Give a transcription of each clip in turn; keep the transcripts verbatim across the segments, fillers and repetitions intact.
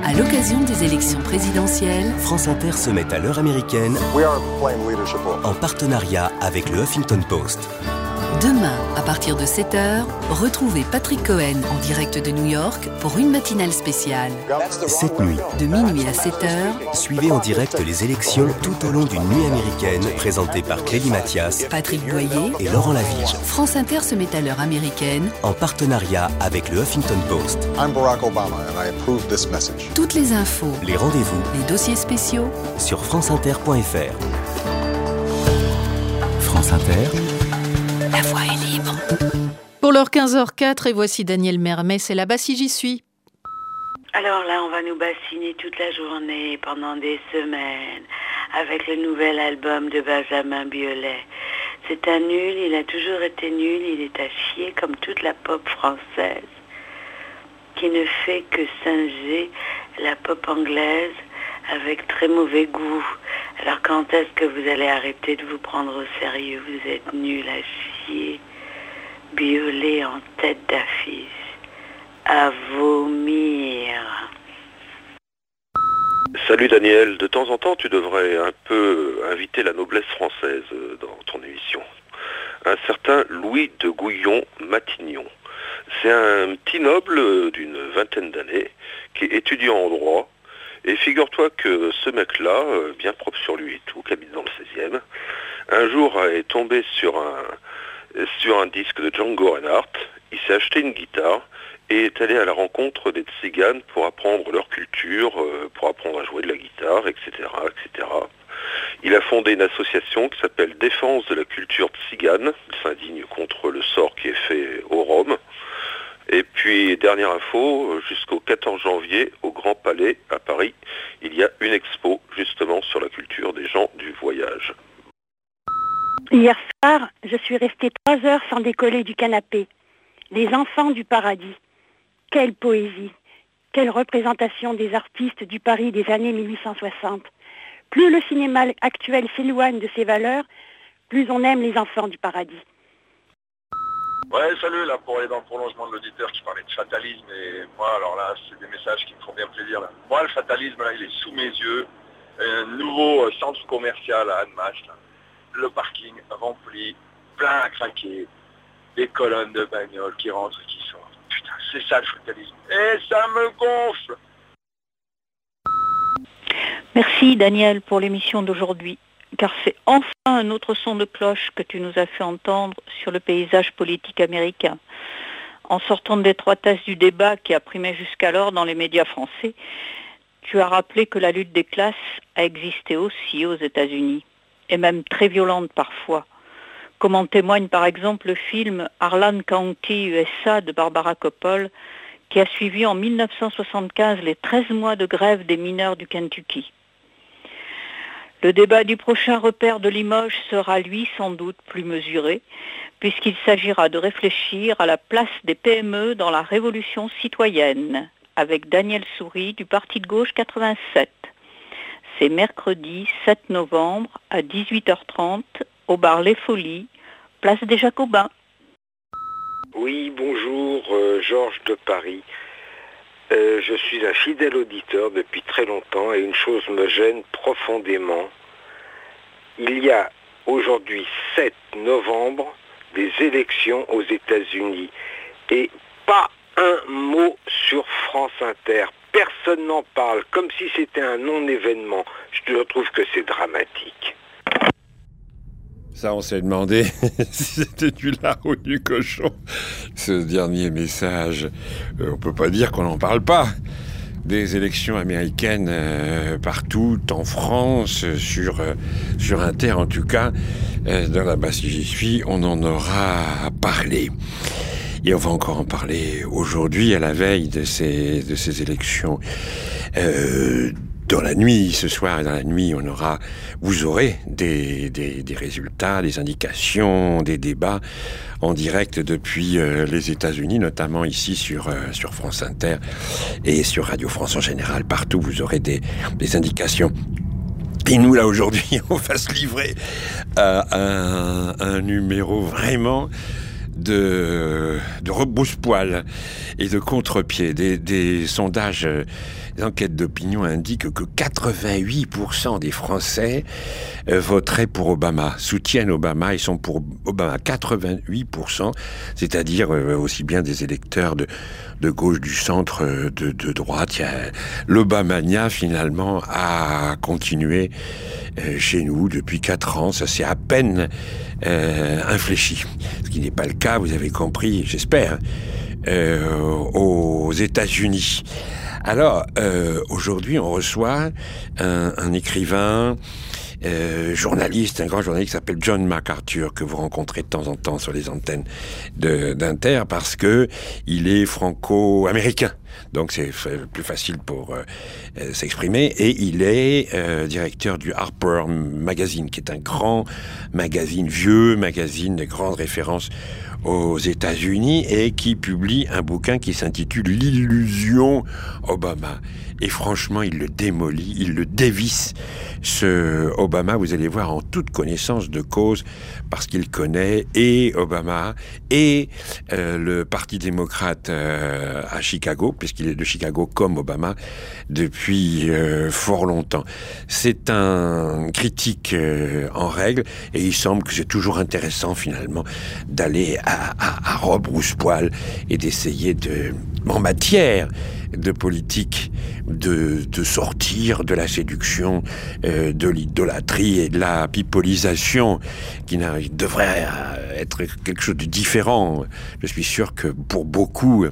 À l'occasion des élections présidentielles, France Inter se met à l'heure américaine en partenariat avec le Huffington Post. Demain, à partir de sept heures, retrouvez Patrick Cohen en direct de New York pour une matinale spéciale. Cette nuit, de minuit à sept heures, suivez en direct les élections tout au long d'une nuit américaine présentée par Clélie Mathias, Patrick Boyer et Laurent Lavige. France Inter se met à l'heure américaine en partenariat avec le Huffington Post. I'm Barack Obama and I approve this message. Toutes les infos, les rendez-vous, les dossiers spéciaux sur franceinter point f r. France Inter. La voix est libre. Pour l'heure quinze heures quatre, et voici Daniel Mermet, c'est là-bas si j'y suis. Alors là, on va nous bassiner toute la journée, pendant des semaines, avec le nouvel album de Benjamin Biolay. C'est un nul, il a toujours été nul, il est à chier comme toute la pop française, qui ne fait que singer la pop anglaise avec très mauvais goût. Alors quand est-ce que vous allez arrêter de vous prendre au sérieux? Vous êtes nul à chier. Biolay en tête d'affiche. À vomir. Salut Daniel, de temps en temps tu devrais un peu inviter la noblesse française dans ton émission. Un certain Louis de Gouillon-Matignon. C'est un petit noble d'une vingtaine d'années qui est étudiant en droit. Et figure-toi que ce mec-là, bien propre sur lui et tout, qui habite dans le seizième, un jour est tombé sur un, sur un disque de Django Reinhardt, il s'est acheté une guitare et est allé à la rencontre des tziganes pour apprendre leur culture, pour apprendre à jouer de la guitare, et cetera, et cetera. Il a fondé une association qui s'appelle Défense de la culture tzigane, il s'indigne contre le sort qui est fait aux Roms. Et puis, dernière info, jusqu'au quatorze janvier, au Grand Palais, à Paris, il y a une expo, justement, sur la culture des gens du voyage. Hier soir, je suis restée trois heures sans décoller du canapé. Les enfants du paradis. Quelle poésie, quelle représentation des artistes du Paris des années mille huit cent soixante. Plus le cinéma actuel s'éloigne de ses valeurs, plus on aime les enfants du paradis. Ouais, salut, là, pour aller dans le prolongement de l'auditeur qui parlait de fatalisme, et moi, alors là, c'est des messages qui me font bien plaisir, là. Moi, le fatalisme, là, il est sous mes yeux. Un nouveau centre commercial à Annemasse, là. Le parking rempli, plein à craquer, des colonnes de bagnoles qui rentrent et qui sortent. Putain, c'est ça le fatalisme. Et ça me gonfle. Merci, Daniel, pour l'émission d'aujourd'hui. Car c'est enfin un autre son de cloche que tu nous as fait entendre sur le paysage politique américain. En sortant de l'étroitesse du débat qui a primé jusqu'alors dans les médias français, tu as rappelé que la lutte des classes a existé aussi aux États-Unis, et même très violente parfois, comme en témoigne par exemple le film Harlan County, U S A de Barbara Kopple, qui a suivi en mille neuf cent soixante-quinze les treize mois de grève des mineurs du Kentucky. Le débat du prochain repère de Limoges sera, lui, sans doute plus mesuré, puisqu'il s'agira de réfléchir à la place des P M E dans la révolution citoyenne, avec Daniel Soury du Parti de gauche quatre-vingt-sept. C'est mercredi sept novembre à dix-huit heures trente au bar Les Folies, place des Jacobins. Oui, bonjour, euh, Georges de Paris. Euh, je suis un fidèle auditeur depuis très longtemps et une chose me gêne profondément. Il y a aujourd'hui sept novembre des élections aux États-Unis et pas un mot sur France Inter. Personne n'en parle, comme si c'était un non-événement. Je trouve que c'est dramatique. Ça, on s'est demandé si c'était du lard ou du cochon. Ce dernier message, euh, on peut pas dire qu'on n'en parle pas. Des élections américaines euh, partout, en France, sur, euh, sur Inter en tout cas. Euh, dans la base si j'y suis, on en aura parlé. Et on va encore en parler aujourd'hui, à la veille de ces, de ces élections. Euh, Dans la nuit, ce soir et dans la nuit, on aura, vous aurez des, des, des résultats, des indications, des débats en direct depuis euh, les États-Unis, notamment ici sur, euh, sur France Inter et sur Radio France en général. Partout, vous aurez des, des indications. Et nous, là, aujourd'hui, on va se livrer à un, un numéro vraiment de, de rebrousse-poil et de contre-pied. Des, des sondages, des enquêtes d'opinion indiquent que quatre-vingt-huit pour cent des Français euh, voteraient pour Obama, soutiennent Obama, ils sont pour Obama, quatre-vingt-huit pour cent, c'est-à-dire euh, aussi bien des électeurs de, de gauche, du centre, de, de droite. Il y a, l'Obamania, finalement, a continué euh, chez nous depuis quatre ans. Ça s'est à peine euh, infléchi. Ce qui n'est pas le cas, vous avez compris, j'espère, euh, aux États-Unis. Alors, euh, aujourd'hui, on reçoit un, un écrivain, euh, journaliste, un grand journaliste qui s'appelle John MacArthur, que vous rencontrez de temps en temps sur les antennes de, d'Inter, parce que il est franco-américain. Donc c'est plus facile pour euh, s'exprimer. Et il est euh, directeur du Harper Magazine, qui est un grand magazine, vieux magazine de grande référence aux États-Unis, et qui publie un bouquin qui s'intitule L'illusion Obama. Et franchement, il le démolit, il le dévisse, ce Obama, vous allez voir, en toute connaissance de cause, parce qu'il connaît et Obama et euh, le Parti démocrate euh, à Chicago, puisqu'il est de Chicago comme Obama depuis euh, fort longtemps. C'est un critique euh, en règle, et il semble que c'est toujours intéressant finalement d'aller à, à, à rebrousse-poil et d'essayer de, en matière de politique, de, de sortir de la séduction, euh, de l'idolâtrie et de la pipolisation, qui devrait être quelque chose de différent. Je suis sûr que pour beaucoup,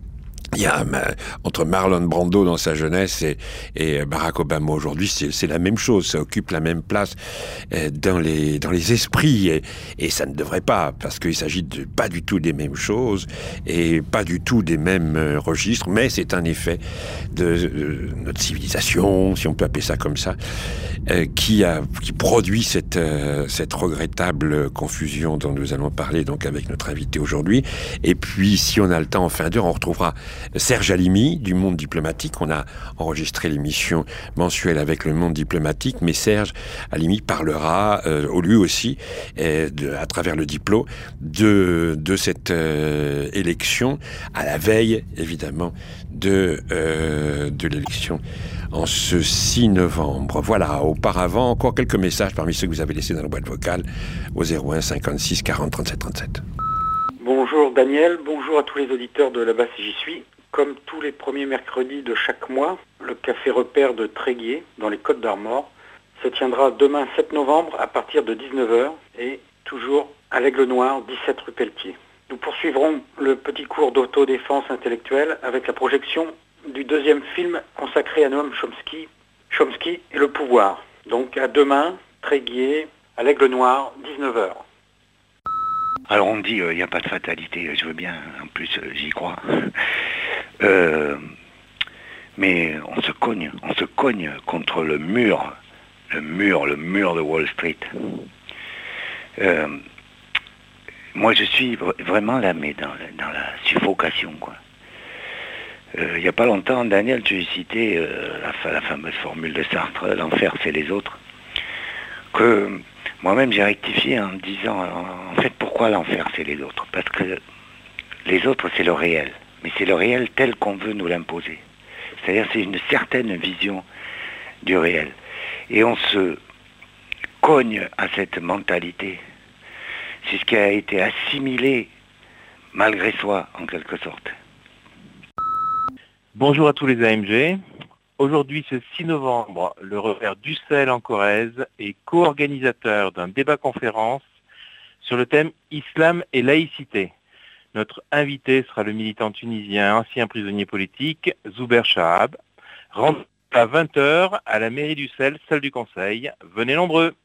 il y a entre Marlon Brando dans sa jeunesse et, et Barack Obama aujourd'hui, c'est, c'est la même chose, ça occupe la même place dans les dans les esprits, et, et ça ne devrait pas, parce qu'il s'agit de pas du tout des mêmes choses et pas du tout des mêmes registres, mais c'est un effet de, de notre civilisation, si on peut appeler ça comme ça, euh, qui a qui produit cette euh, cette regrettable confusion dont nous allons parler donc avec notre invité aujourd'hui. Et puis, si on a le temps en fin d'heure, on retrouvera Serge Halimi du Monde diplomatique. On a enregistré l'émission mensuelle avec le Monde diplomatique, mais Serge Halimi parlera euh, lui aussi, euh, de, à travers le Diplo, de, de cette euh, élection, à la veille évidemment de, euh, de l'élection en ce six novembre. Voilà, auparavant, encore quelques messages parmi ceux que vous avez laissés dans la boîte vocale au zéro un cinquante-six quarante trente-sept trente-sept. Bonjour Daniel, bonjour à tous les auditeurs de Là-bas si j'y suis. Comme tous les premiers mercredis de chaque mois, le Café Repère de Tréguier, dans les Côtes d'Armor, se tiendra demain sept novembre à partir de dix-neuf heures et toujours à l'Aigle Noir, dix-sept rue Pelletier. Nous poursuivrons le petit cours d'autodéfense intellectuelle avec la projection du deuxième film consacré à Noam Chomsky, Chomsky et le pouvoir. Donc à demain, Tréguier, à l'Aigle Noir, dix-neuf heures. Alors on me dit, il euh, n'y a pas de fatalité, je veux bien, en plus euh, j'y crois. Euh, mais on se cogne, on se cogne contre le mur, le mur, le mur de Wall Street. Euh, moi je suis vraiment là, mais dans, dans la suffocation, quoi. Euh, il n'y a pas longtemps, Daniel, tu citais euh, la, la fameuse formule de Sartre, l'enfer c'est les autres, que moi-même j'ai rectifié en disant, en fait, pourquoi l'enfer c'est les autres? Parce que les autres c'est le réel, mais c'est le réel tel qu'on veut nous l'imposer. C'est-à-dire c'est une certaine vision du réel. Et on se cogne à cette mentalité. C'est ce qui a été assimilé malgré soi, en quelque sorte. Bonjour à tous les A M G. Aujourd'hui, ce six novembre, le Repère d'Ussel en Corrèze est co-organisateur d'un débat-conférence sur le thème Islam et laïcité. Notre invité sera le militant tunisien, ancien prisonnier politique, Zouber Chahab. Rendez-vous à vingt heures à la mairie d'Ussel, salle du Conseil. Venez nombreux.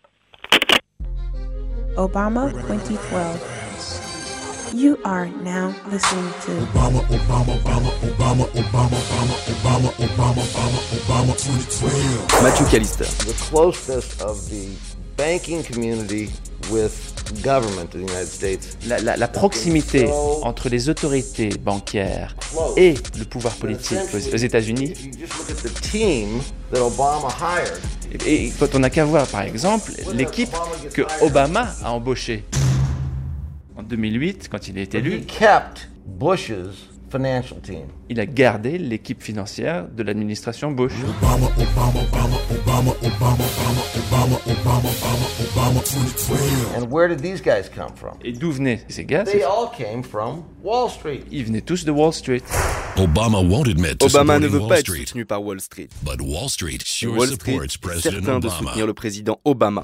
Obama twenty twelve. You are now listening to Obama, Obama, Obama, Obama, Obama, Obama, Obama, Obama, Obama, Obama twenty twelve. Matthew Callister. The closeness of the banking community with government in the United States. La, la, la proximité entre les autorités bancaires et le pouvoir politique aux, aux États-Unis. Et, et quand on n'a qu'à voir, par exemple, l'équipe que Obama a embauchée. En deux mille huit, quand il est élu, He kept Bush's financial team. il a gardé l'équipe financière de l'administration Bush. Obama, Obama, Obama, Obama, Obama, Obama, Obama, Obama, Obama. And where did these guys come from? Et d'où venaient ces gars? They all came from Wall Street. Ils venaient tous de Wall Street. Obama won't admit to Obama ne supporting veut Wall pas être Street. soutenu par Wall Street. But Wall Street sure Wall Street supports est President certain de Obama. soutenir le président Obama.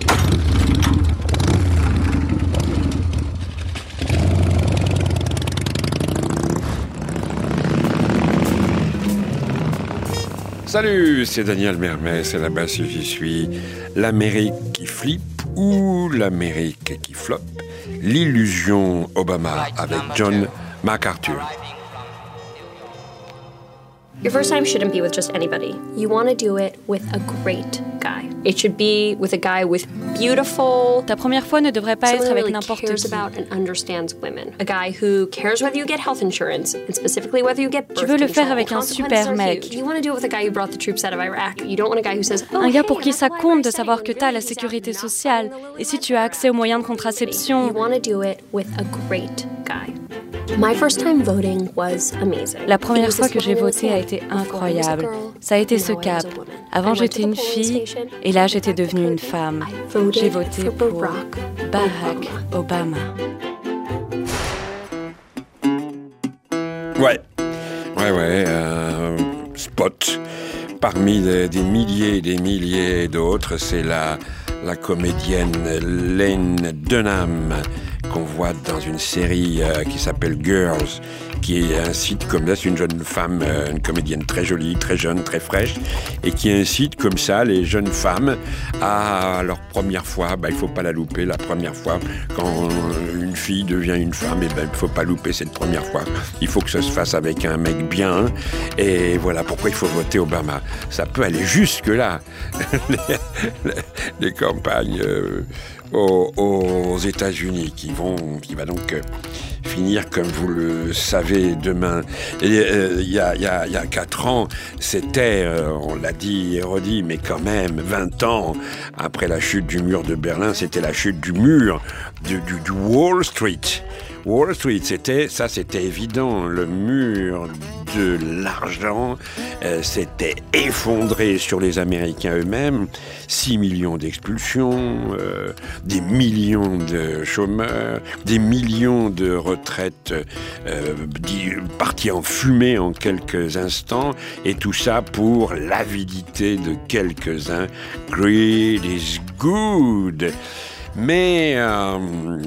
Salut, c'est Daniel Mermet, c'est là-bas si j'y suis. L'Amérique qui flippe ou l'Amérique qui floppe? L'illusion Obama avec John MacArthur. Your first time shouldn't be with just anybody. You want to do it with a great guy. It should be with a guy with beautiful. Ta première fois ne devrait pas être avec n'importe qui. Cares about and understands women. A guy who cares whether you get health insurance and specifically whether you get birth Tu veux le faire control. avec un super mec. You want to do it with a guy who brought the troops out of Iraq. You don't want a guy who says, oh, Un gars hey, pour qui ça why compte am I de savoir que saying tu as la this sécurité exactly sociale et si tu as accès aux moyens de contraception. You want to do it with a great guy. My first time voting was amazing. La première fois que j'ai voté a été incroyable. Ça a été ce cap. Avant, j'étais une fille et là, j'étais devenue une femme. J'ai voté pour Barack Obama. Ouais, ouais, ouais, euh, spot. Parmi les, des milliers et des milliers d'autres, c'est la, la comédienne Lane Dunham qu'on voit dans une série euh, qui s'appelle Girls, qui incite comme ça, c'est une jeune femme, euh, une comédienne très jolie, très jeune, très fraîche, et qui incite comme ça les jeunes femmes à leur première fois, bah, il ne faut pas la louper, la première fois, quand une fille devient une femme, et ben, il ne faut pas louper cette première fois, il faut que ça se fasse avec un mec bien, et voilà pourquoi il faut voter Obama. Ça peut aller jusque-là, les, les, les campagnes euh, aux, aux États-Unis, qui vont, qui va donc... Euh, finir, comme vous le savez, demain. Il euh, y, a, y, a, y a quatre ans, c'était, euh, on l'a dit et redit, mais quand même, vingt ans après la chute du mur de Berlin, c'était la chute du mur du, du, du Wall Street. Wall Street, c'était, ça c'était évident, le mur de l'argent euh, s'était effondré sur les Américains eux-mêmes, six millions d'expulsions, euh, des millions de chômeurs, des millions de retraites euh, parties en fumée en quelques instants, et tout ça pour l'avidité de quelques-uns. Greed is good. Mais... Euh,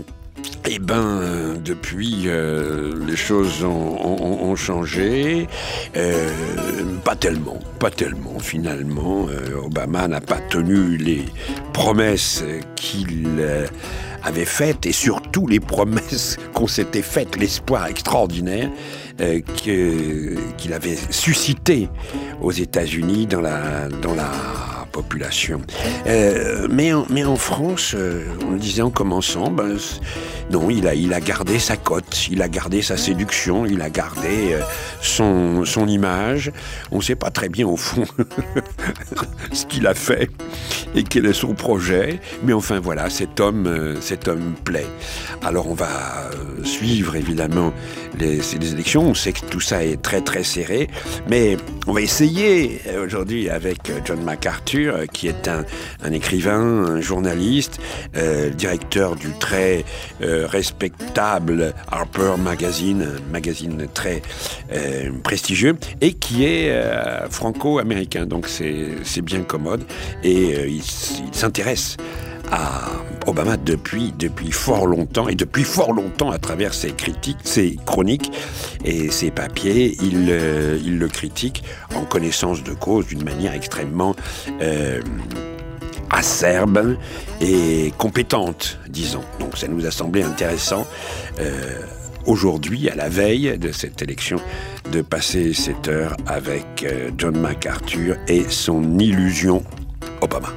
Eh ben, depuis, euh, les choses ont, ont, ont changé. Euh, pas tellement, pas tellement, finalement. Euh, Obama n'a pas tenu les promesses qu'il euh, avait faites, et surtout les promesses qu'on s'était faites, l'espoir extraordinaire euh, que, qu'il avait suscité aux États-Unis dans la... Dans la population. Euh, mais, en, mais en France, euh, on le disait en commençant, ben, non, il a, il a gardé sa cote, il a gardé sa séduction, il a gardé euh, son, son image. On ne sait pas très bien, au fond, ce qu'il a fait et quel est son projet. Mais enfin, voilà, cet homme, euh, cet homme plaît. Alors, on va euh, suivre, évidemment, les, les élections. On sait que tout ça est très, très serré. Mais on va essayer, euh, aujourd'hui, avec John MacArthur, qui est un, un écrivain, un journaliste, euh, directeur du très euh, respectable Harper Magazine, un magazine très euh, prestigieux, et qui est euh, franco-américain. Donc c'est, c'est bien commode. Et euh, il, il s'intéresse à Obama depuis, depuis fort longtemps, et depuis fort longtemps à travers ses critiques, ses chroniques et ses papiers, il, euh, il le critique en connaissance de cause d'une manière extrêmement euh, acerbe et compétente, disons. Donc ça nous a semblé intéressant euh, aujourd'hui, à la veille de cette élection, de passer cette heure avec euh, John MacArthur et son illusion Obama.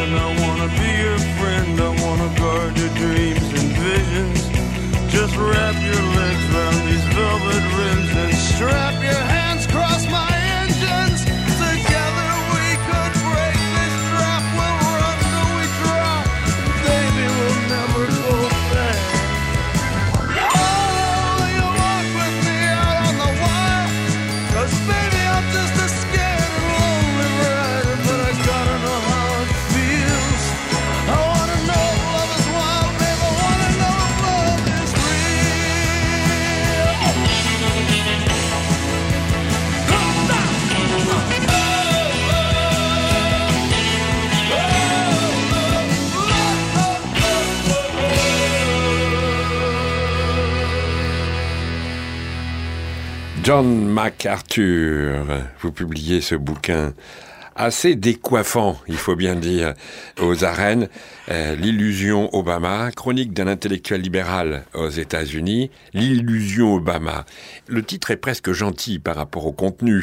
and I wanna be your friend. I wanna guard your dreams and visions. Just wrap your legs round these velvet rims and strap your hands across my engines. Together we could break this trap. We'll run till we drop. Baby, we'll never go back. Oh, you walk with me out on the wire. 'Cause baby, I'm just a scared and lonely rider. But I gotta know how it feels. I wanna know if love is wild, babe. I wanna know if love is John MacArthur, vous publiez ce bouquin assez décoiffant, il faut bien dire, aux arènes, euh, L'illusion Obama, chronique d'un intellectuel libéral aux États-Unis, L'illusion Obama. Le titre est presque gentil par rapport au contenu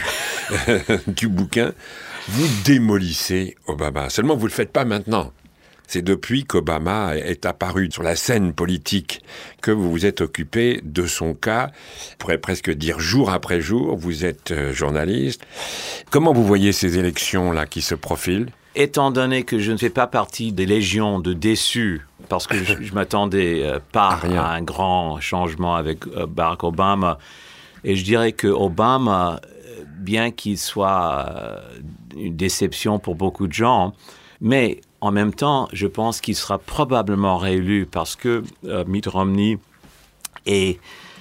du bouquin. Vous démolissez Obama, seulement vous ne le faites pas maintenant. C'est depuis qu'Obama est apparu sur la scène politique que vous vous êtes occupé de son cas. On pourrait presque dire jour après jour, vous êtes journaliste. Comment vous voyez ces élections-là qui se profilent ? Étant donné que je ne fais pas partie des légions de déçus, parce que je, je m'attendais euh, pas à, à un grand changement avec euh, Barack Obama, et je dirais que Obama, bien qu'il soit euh, une déception pour beaucoup de gens, mais en même temps, je pense qu'il sera probablement réélu parce que euh, Mitt Romney est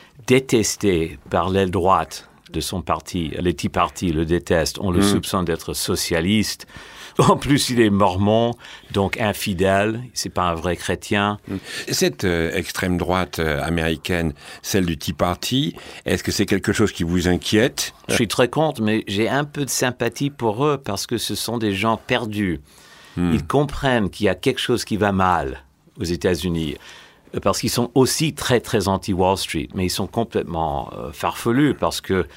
détesté par l'aile droite de son parti. Les Tea Party le détestent. On le mmh. soupçonne d'être socialiste. En plus, il est mormon, donc infidèle. C'est pas un vrai chrétien. Cette euh, extrême droite euh, américaine, celle du Tea Party, est-ce que c'est quelque chose qui vous inquiète ? Je suis très contre, mais j'ai un peu de sympathie pour eux parce que ce sont des gens perdus. Hmm. Ils comprennent qu'il y a quelque chose qui va mal aux États-Unis parce qu'ils sont aussi très, très anti-Wall Street, mais ils sont complètement euh, farfelus parce que euh,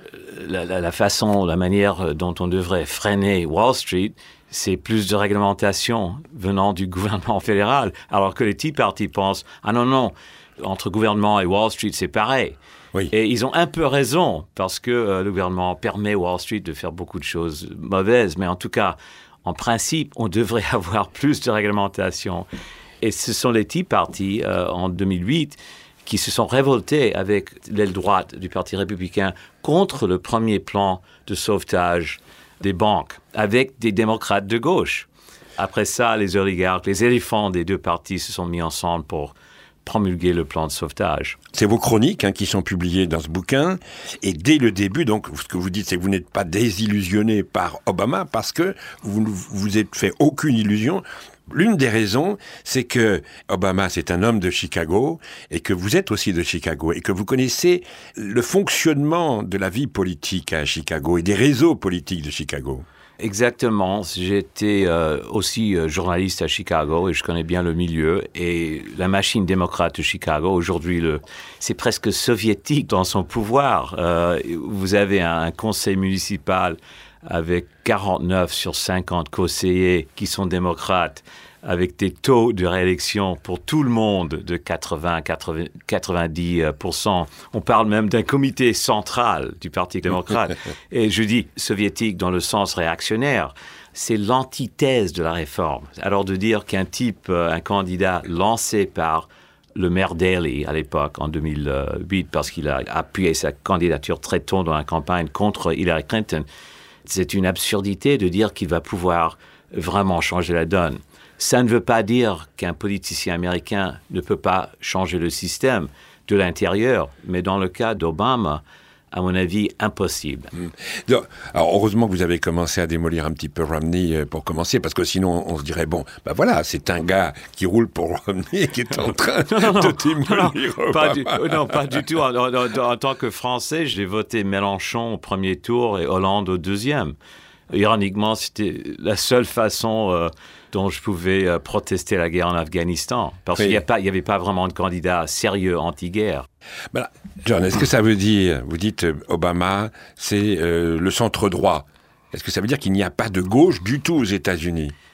la, la, la façon, la manière dont on devrait freiner Wall Street, c'est plus de réglementation venant du gouvernement fédéral, alors que les Tea Party pensent « Ah non, non, entre gouvernement et Wall Street, c'est pareil ». Oui. Et ils ont un peu raison parce que euh, le gouvernement permet Wall Street de faire beaucoup de choses mauvaises, mais en tout cas, en principe, on devrait avoir plus de réglementation. Et ce sont les Tea Party, euh, en deux mille huit, qui se sont révoltés avec l'aile droite du Parti républicain contre le premier plan de sauvetage des banques, avec des démocrates de gauche. Après ça, les oligarques, les éléphants des deux partis se sont mis ensemble pour promulguer le plan de sauvetage. C'est vos chroniques hein, qui sont publiées dans ce bouquin. Et dès le début, donc, ce que vous dites, c'est que vous n'êtes pas désillusionné par Obama parce que vous ne vous êtes fait aucune illusion. L'une des raisons, c'est que Obama, c'est un homme de Chicago et que vous êtes aussi de Chicago et que vous connaissez le fonctionnement de la vie politique à Chicago et des réseaux politiques de Chicago. Exactement. J'étais euh, aussi euh, journaliste à Chicago et je connais bien le milieu. Et la machine démocrate de Chicago, aujourd'hui, le, c'est presque soviétique dans son pouvoir. Euh, vous avez un conseil municipal avec quarante-neuf sur cinquante conseillers qui sont démocrates, avec des taux de réélection pour tout le monde de quatre-vingts à quatre-vingt-dix pour cent. On parle même d'un comité central du Parti démocrate. Et je dis soviétique dans le sens réactionnaire. C'est l'antithèse de la réforme. Alors de dire qu'un type, un candidat lancé par le maire Daley à l'époque, en deux mille huit, parce qu'il a appuyé sa candidature très tôt dans la campagne contre Hillary Clinton, c'est une absurdité de dire qu'il va pouvoir vraiment changer la donne. Ça ne veut pas dire qu'un politicien américain ne peut pas changer le système de l'intérieur, mais dans le cas d'Obama, à mon avis, impossible. Mmh. Alors, heureusement que vous avez commencé à démolir un petit peu Romney pour commencer, parce que sinon, on se dirait, bon, ben voilà, c'est un gars qui roule pour Romney qui est en train non, non, de démolir non, Obama. Pas du, non, pas du tout. En, en, en, en tant que Français, j'ai voté Mélenchon au premier tour et Hollande au deuxième. Ironiquement, c'était la seule façon euh, dont je pouvais euh, protester la guerre en Afghanistan, parce oui. qu'il n'y avait pas vraiment de candidat sérieux anti-guerre. Ben, John, est-ce que ça veut dire, vous dites Obama, c'est euh, le centre droit. Est-ce que ça veut dire qu'il n'y a pas de gauche du tout aux États-Unis ?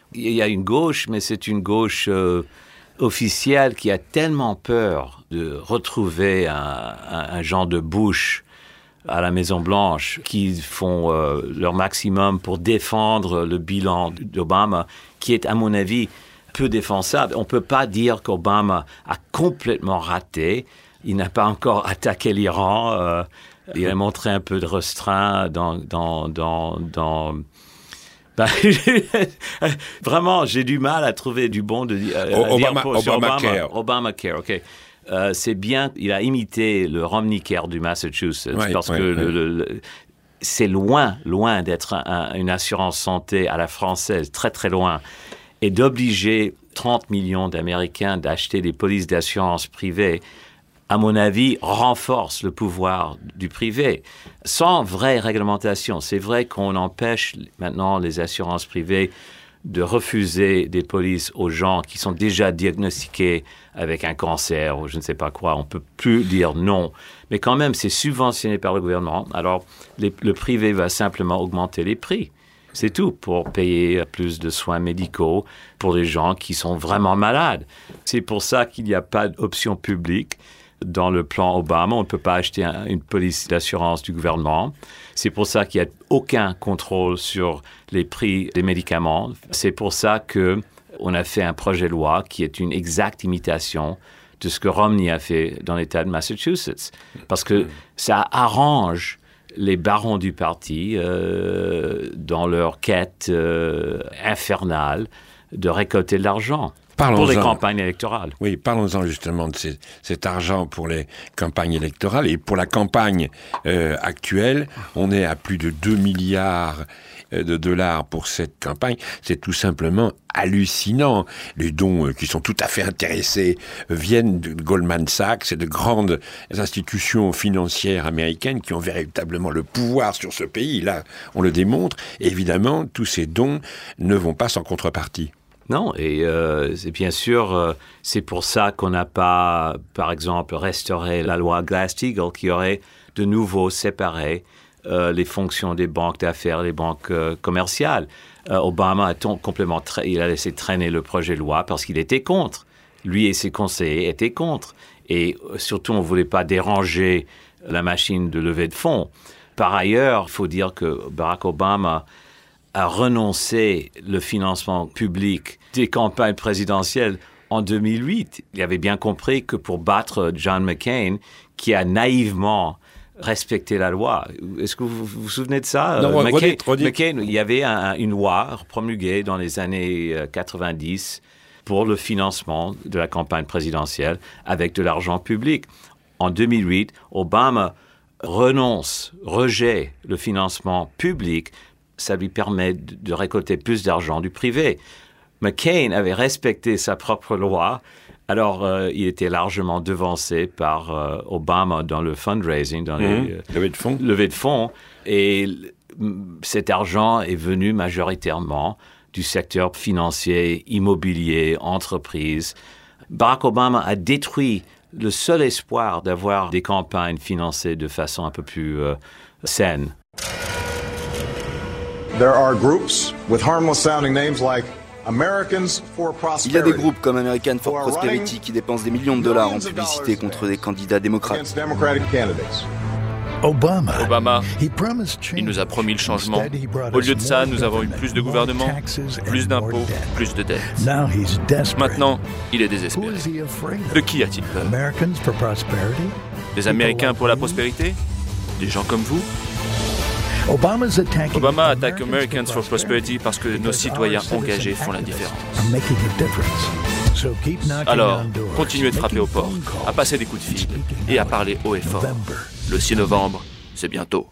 Il y a une gauche, mais c'est une gauche euh, officielle qui a tellement peur de retrouver un, un, un genre de Bush à la Maison-Blanche, qui font euh, leur maximum pour défendre le bilan d'Obama, qui est, à mon avis, peu défensable. On ne peut pas dire qu'Obama a complètement raté. Il n'a pas encore attaqué l'Iran. Euh, il a montré un peu de restreint dans... dans, dans, dans ben, vraiment, j'ai du mal à trouver du bon de euh, Obama, dire pour, sur Obamacare. Obama. Obamacare, OK. Euh, c'est bien, il a imité le Romneycare du Massachusetts, oui, parce oui, que oui. Le, le, le, c'est loin, loin d'être un, un, une assurance santé à la française, très très loin, et d'obliger trente millions d'Américains d'acheter des polices d'assurance privées, à mon avis, renforce le pouvoir du privé, sans vraie réglementation. C'est vrai qu'on empêche maintenant les assurances privées de refuser des polices aux gens qui sont déjà diagnostiqués avec un cancer ou je ne sais pas quoi. On ne peut plus dire non. Mais quand même, c'est subventionné par le gouvernement. Alors, les, le privé va simplement augmenter les prix. C'est tout, pour payer plus de soins médicaux pour les gens qui sont vraiment malades. C'est pour ça qu'il n'y a pas d'option publique dans le plan Obama. On ne peut pas acheter un, une police d'assurance du gouvernement. C'est pour ça qu'il n'y a aucun contrôle sur les prix des médicaments. C'est pour ça qu'on a fait un projet de loi qui est une exacte imitation de ce que Romney a fait dans l'État de Massachusetts. Parce que ça arrange les barons du parti euh, dans leur quête euh, infernale de récolter de l'argent. Pour les campagnes électorales. Oui, parlons-en justement de ces, cet argent pour les campagnes électorales. Et pour la campagne euh, actuelle, on est à plus de deux milliards de dollars pour cette campagne. C'est tout simplement hallucinant. Les dons euh, qui sont tout à fait intéressés euh, viennent de Goldman Sachs et de grandes institutions financières américaines qui ont véritablement le pouvoir sur ce pays. Là, on le démontre. Et évidemment, tous ces dons ne vont pas sans contrepartie. Non, et euh, c'est bien sûr, euh, c'est pour ça qu'on n'a pas, par exemple, restauré la loi Glass-Steagall qui aurait de nouveau séparé euh, les fonctions des banques d'affaires, les banques euh, commerciales. Euh, Obama a ton, complètement tra- il a laissé traîner le projet de loi parce qu'il était contre. Lui et ses conseillers étaient contre. Et euh, surtout, on ne voulait pas déranger la machine de levée de fonds. Par ailleurs, il faut dire que Barack Obama a renoncé le financement public des campagnes présidentielles en deux mille huit. Il avait bien compris que pour battre John McCain, qui a naïvement respecté la loi. Est-ce que vous vous, vous souvenez de ça? Non, euh, McCain, redite, redite. McCain, il y avait un, une loi promulguée dans les années quatre-vingt-dix pour le financement de la campagne présidentielle avec de l'argent public. En deux mille huit, Obama renonce, rejette le financement public. Ça lui permet de récolter plus d'argent du privé. McCain avait respecté sa propre loi, alors euh, il était largement devancé par euh, Obama dans le fundraising, dans les mmh. euh, levées de fonds. levées de fonds. Et l- cet argent est venu majoritairement du secteur financier, immobilier, entreprise. Barack Obama a détruit le seul espoir d'avoir des campagnes financées de façon un peu plus euh, saine. There are groups with harmless sounding names like Americans for Prosperity. Il y a des groupes comme American for Prosperity qui dépensent des millions de dollars en publicité contre des candidats démocrates. Obama. Obama, il nous a promis le changement. Au lieu de ça, nous avons eu plus de gouvernement, plus d'impôts, plus de dettes. Maintenant, il est désespéré. De qui a-t-il peur? Des Américains pour la prospérité? Des gens comme vous? Obama attaque Americans for Prosperity parce que nos citoyens engagés font la différence. Alors, continuez de frapper aux portes, à passer des coups de fil et à parler haut et fort. Le six novembre, c'est bientôt.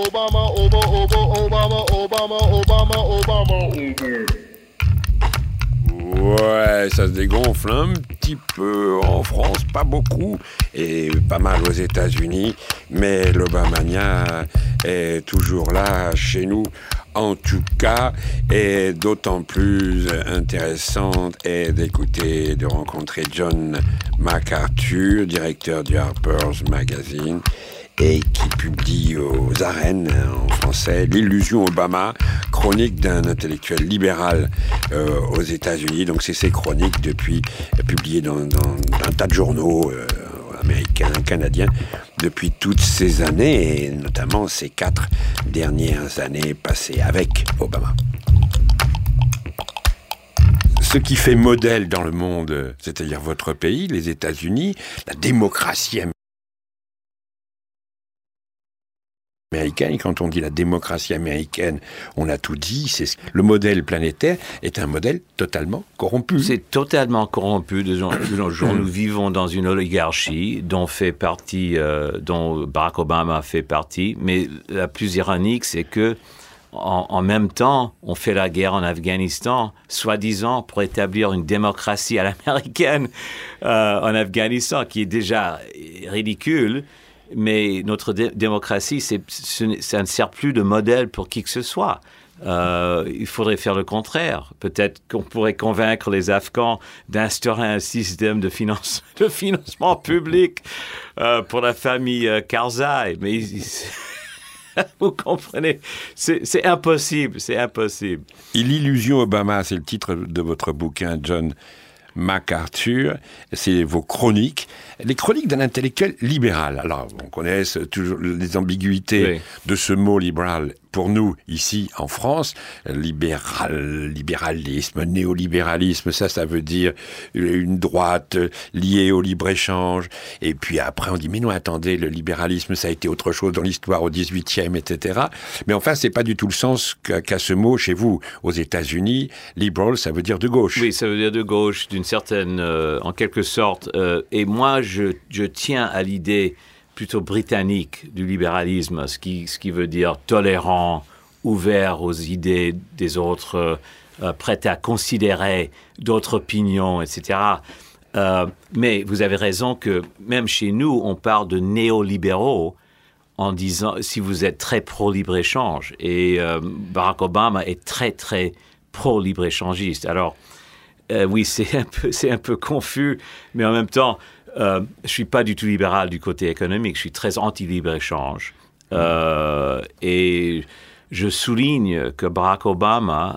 Obama, Oba, Oba, Obama, Obama, Obama, Obama, Obama. Ouais, ça se dégonfle un petit peu en France, pas beaucoup, et pas mal aux États-Unis, mais l'Obamania est toujours là chez nous. En tout cas, est d'autant plus intéressante est d'écouter, de rencontrer John MacArthur, directeur du Harper's Magazine, et qui publie aux arènes en français L'illusion Obama, chronique d'un intellectuel libéral euh, aux États-Unis. Donc c'est ces chroniques depuis euh, publiées dans, dans un tas de journaux euh, américains, canadiens, depuis toutes ces années, et notamment ces quatre dernières années passées avec Obama. Ce qui fait modèle dans le monde, c'est-à-dire votre pays, les États-Unis, la démocratie américaine, américaine. Quand on dit la démocratie américaine, on a tout dit. C'est le modèle planétaire est un modèle totalement corrompu. C'est totalement corrompu. De nos jours, nous vivons dans une oligarchie dont fait partie, euh, dont Barack Obama fait partie. Mais la plus ironique, c'est que en, en même temps, on fait la guerre en Afghanistan, soi-disant pour établir une démocratie à l'américaine euh, en Afghanistan, qui est déjà ridicule. Mais notre dé- démocratie, c'est, ce, ça ne sert plus de modèle pour qui que ce soit. Euh, il faudrait faire le contraire. Peut-être qu'on pourrait convaincre les Afghans d'instaurer un système de, finance, de financement public euh, pour la famille euh, Karzai. Mais vous comprenez, c'est, c'est impossible, c'est impossible. L'illusion Obama, c'est le titre de votre bouquin, John MacArthur, c'est vos chroniques, les chroniques d'un intellectuel libéral. Alors, on connaît toujours les ambiguïtés oui. de ce mot libéral. Pour nous, ici, en France, libéral, libéralisme, néolibéralisme, ça, ça veut dire une droite liée au libre-échange. Et puis après, on dit, mais non, attendez, le libéralisme, ça a été autre chose dans l'histoire au dix-huitième, et cetera. Mais enfin, c'est pas du tout le sens qu'a, qu'a ce mot chez vous. Aux États-Unis, liberal, ça veut dire de gauche. Oui, ça veut dire de gauche, d'une certaine, euh, en quelque sorte. Euh, et moi, je, je tiens à l'idée plutôt britannique du libéralisme, ce qui, ce qui veut dire tolérant, ouvert aux idées des autres, euh, prêt à considérer d'autres opinions, et cetera. Euh, mais vous avez raison que même chez nous, on parle de néolibéraux en disant si vous êtes très pro-libre-échange. Et euh, Barack Obama est très, très pro-libre-échangiste. Alors, euh, oui, c'est un peu, c'est un peu confus, mais en même temps, Euh, je ne suis pas du tout libéral du côté économique, je suis très anti-libre-échange. Euh, et je souligne que Barack Obama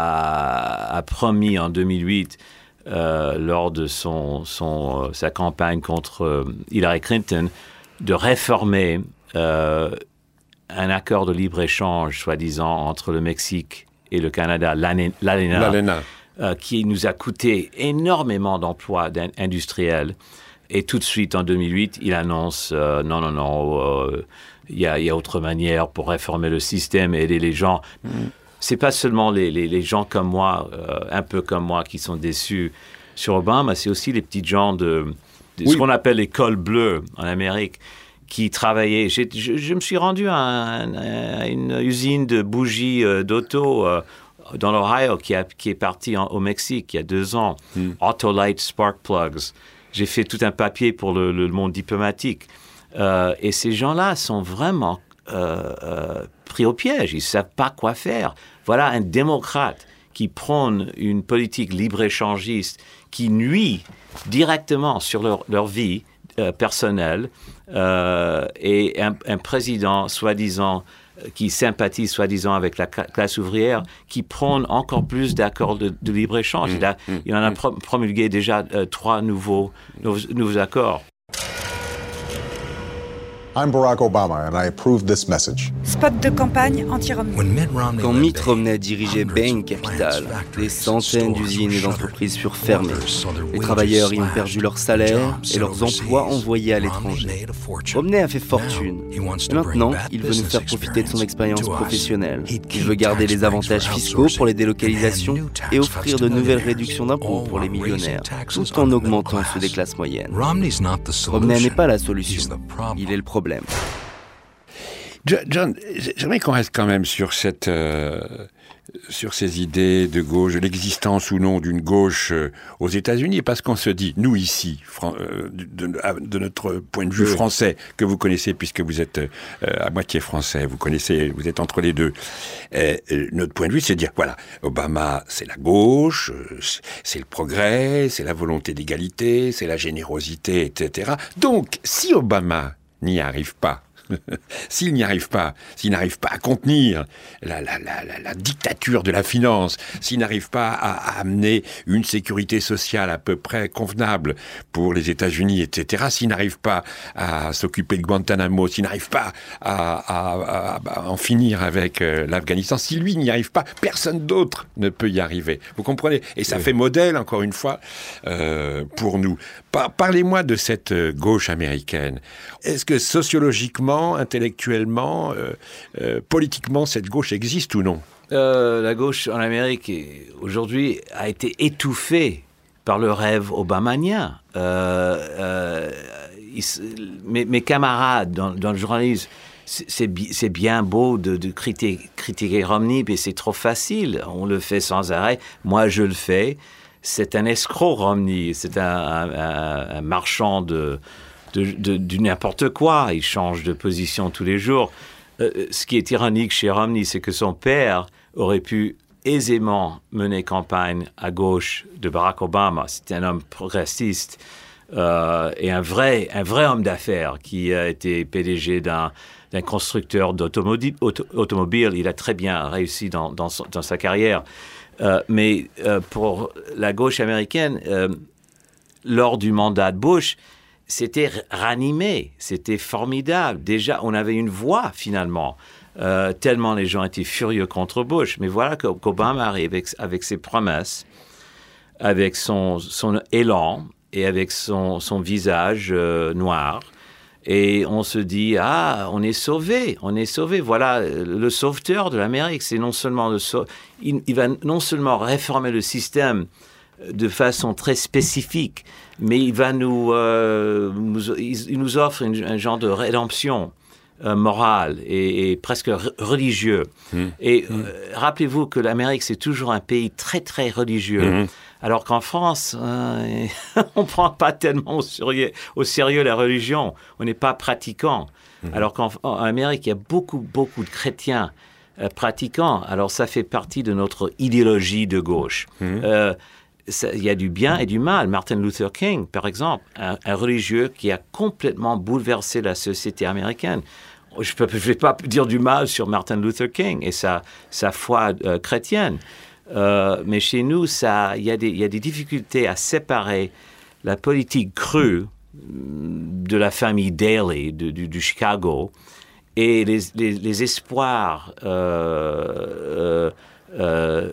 a, a promis en deux mille huit, euh, lors de son, son, sa campagne contre Hillary Clinton, de réformer euh, un accord de libre-échange, soi-disant, entre le Mexique et le Canada, l'ALENA, l'ALENA. Euh, qui nous a coûté énormément d'emplois industriels. Et tout de suite, en deux mille huit, il annonce euh, « Non, non, non, il euh, y, y a autre manière pour réformer le système et aider les gens. Mm. » C'est pas seulement les, les, les gens comme moi, euh, un peu comme moi, qui sont déçus sur Obama, c'est aussi les petits gens de, de oui. ce qu'on appelle les cols bleus en Amérique, qui travaillaient. J'ai, je, je me suis rendu à, un, à une usine de bougies euh, d'auto euh, dans l'Ohio qui, a, qui est partie en, au Mexique il y a deux ans. Mm. Autolite Spark Plugs. J'ai fait tout un papier pour le, le monde diplomatique. Euh, et ces gens-là sont vraiment euh, euh, pris au piège. Ils ne savent pas quoi faire. Voilà un démocrate qui prône une politique libre-échangiste qui nuit directement sur leur, leur vie euh, personnelle euh, et un, un président soi-disant qui sympathise soi-disant avec la classe ouvrière, qui prône encore plus d'accords de, de libre-échange. Mmh, il, a, mmh, il en a mmh. promulgué déjà euh, trois nouveaux, nouveaux, nouveaux accords. I'm Barack Obama and I approve this message. Spot de campagne anti-Romney. Quand Mitt Romney dirigeait Bain Capital, des centaines d'usines et d'entreprises furent fermées. Les travailleurs y ont perdu leur salaire et leurs emplois envoyés à l'étranger. Romney a fait fortune. Et maintenant, il veut nous faire profiter de son expérience professionnelle. Il veut garder les avantages fiscaux pour les délocalisations et offrir de nouvelles réductions d'impôts pour les millionnaires, tout en augmentant ceux des classes moyennes. Romney n'est pas la solution. Il est le problème. John, j'aimerais qu'on reste quand même sur cette... Euh... sur ces idées de gauche, de l'existence ou non d'une gauche euh, aux États-Unis, parce qu'on se dit, nous ici, Fran- euh, de, de, de notre point de vue oui. français, que vous connaissez puisque vous êtes euh, à moitié français, vous connaissez, vous êtes entre les deux. Euh, euh, notre point de vue, c'est de dire, voilà, Obama, c'est la gauche, euh, c'est le progrès, c'est la volonté d'égalité, c'est la générosité, et cetera. Donc, si Obama n'y arrive pas, s'il n'y arrive pas, s'il n'arrive pas à contenir la, la, la, la, la dictature de la finance, s'il n'arrive pas à, à amener une sécurité sociale à peu près convenable pour les États-Unis, et cetera, s'il n'arrive pas à s'occuper de Guantanamo, s'il n'arrive pas à, à, à, à en finir avec euh, l'Afghanistan, si lui n'y arrive pas, personne d'autre ne peut y arriver. Vous comprenez ? Et ça oui. fait modèle, encore une fois, euh, pour nous. Par, parlez-moi de cette euh, gauche américaine. Est-ce que sociologiquement, intellectuellement, euh, euh, politiquement, cette gauche existe ou non ? euh, La gauche en Amérique, aujourd'hui, a été étouffée par le rêve obamanien. Euh, euh, ils, mes, mes camarades dans, dans le journalisme, c'est, c'est bien beau de, de critiquer, critiquer Romney, mais c'est trop facile. On le fait sans arrêt. Moi, je le fais. C'est un escroc, Romney. C'est un, un, un marchand de... De, de, de n'importe quoi. Il change de position tous les jours. Euh, ce qui est ironique chez Romney, c'est que son père aurait pu aisément mener campagne à gauche de Barack Obama. C'était un homme progressiste euh, et un vrai, un vrai homme d'affaires qui a été P D G d'un, d'un constructeur d'automobile. Auto, automobile. Il a très bien réussi dans, dans, son, dans sa carrière. Euh, mais euh, pour la gauche américaine, euh, lors du mandat de Bush, c'était ranimé, c'était formidable. Déjà, on avait une voix, finalement, euh, tellement les gens étaient furieux contre Bush. Mais voilà qu'Obama arrive avec, avec ses promesses, avec son, son élan et avec son, son visage euh, noir. Et on se dit, ah, on est sauvé, on est sauvé. Voilà, le sauveteur de l'Amérique, c'est non seulement le sau... il, il va non seulement réformer le système de façon très spécifique, mais il va nous, euh, nous il nous offre une, un genre de rédemption euh, morale et, et presque r- religieux. Mmh. Et mmh. Euh, rappelez-vous que l'Amérique, c'est toujours un pays très, très religieux. Mmh. Alors qu'en France, euh, on ne prend pas tellement au sérieux, au sérieux la religion. On n'est pas pratiquant. Mmh. Alors qu'en en Amérique, il y a beaucoup, beaucoup de chrétiens euh, pratiquants. Alors ça fait partie de notre idéologie de gauche. Mmh. Euh, Il y a du bien et du mal. Martin Luther King, par exemple, un, un religieux qui a complètement bouleversé la société américaine. Je ne vais pas dire du mal sur Martin Luther King et sa, sa foi euh, chrétienne. Euh, mais chez nous, il y, y a des difficultés à séparer la politique crue de la famille Daley, de, du, du Chicago, et les, les, les espoirs euh, euh, euh,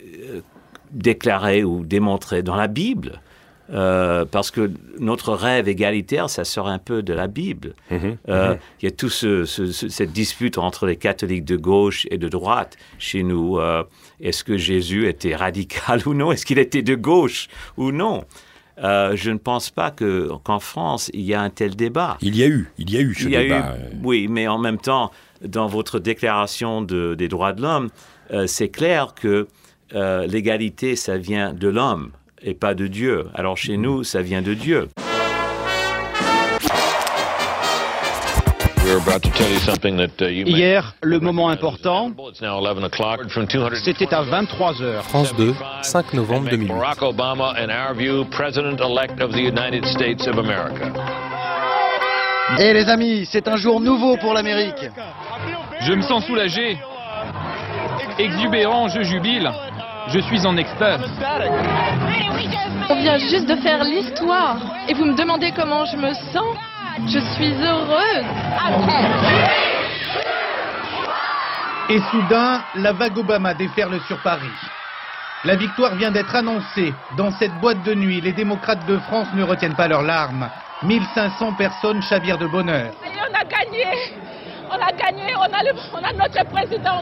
déclaré ou démontré dans la Bible, euh, parce que notre rêve égalitaire, ça sort un peu de la Bible. Mmh, euh, mmh. Il y a toute ce, ce, cette dispute entre les catholiques de gauche et de droite chez nous. Euh, est-ce que Jésus était radical ou non? Est-ce qu'il était de gauche ou non? Euh, je ne pense pas que, qu'en France, il y a un tel débat. Il y a eu, il y a eu ce il y a débat. Eu, oui, mais en même temps, dans votre déclaration de, des droits de l'homme, euh, c'est clair que Euh, l'égalité, ça vient de l'homme et pas de Dieu. Alors chez nous, ça vient de Dieu. Hier, le moment important, c'était à vingt-trois heures. France deux, cinq novembre deux mille huit. Barack Obama and our view, President-elect of the United States of America. Eh les amis, c'est un jour nouveau pour l'Amérique. Je me sens soulagé. Exubérant, je jubile. Je suis en extase. On vient juste de faire l'histoire. Et vous me demandez comment je me sens? Je suis heureuse. Et soudain, la vague Obama déferle sur Paris. La victoire vient d'être annoncée. Dans cette boîte de nuit, les démocrates de France ne retiennent pas leurs larmes. mille cinq cents personnes chavirent de bonheur. Et on a gagné. On a gagné. On a, le, on a notre président.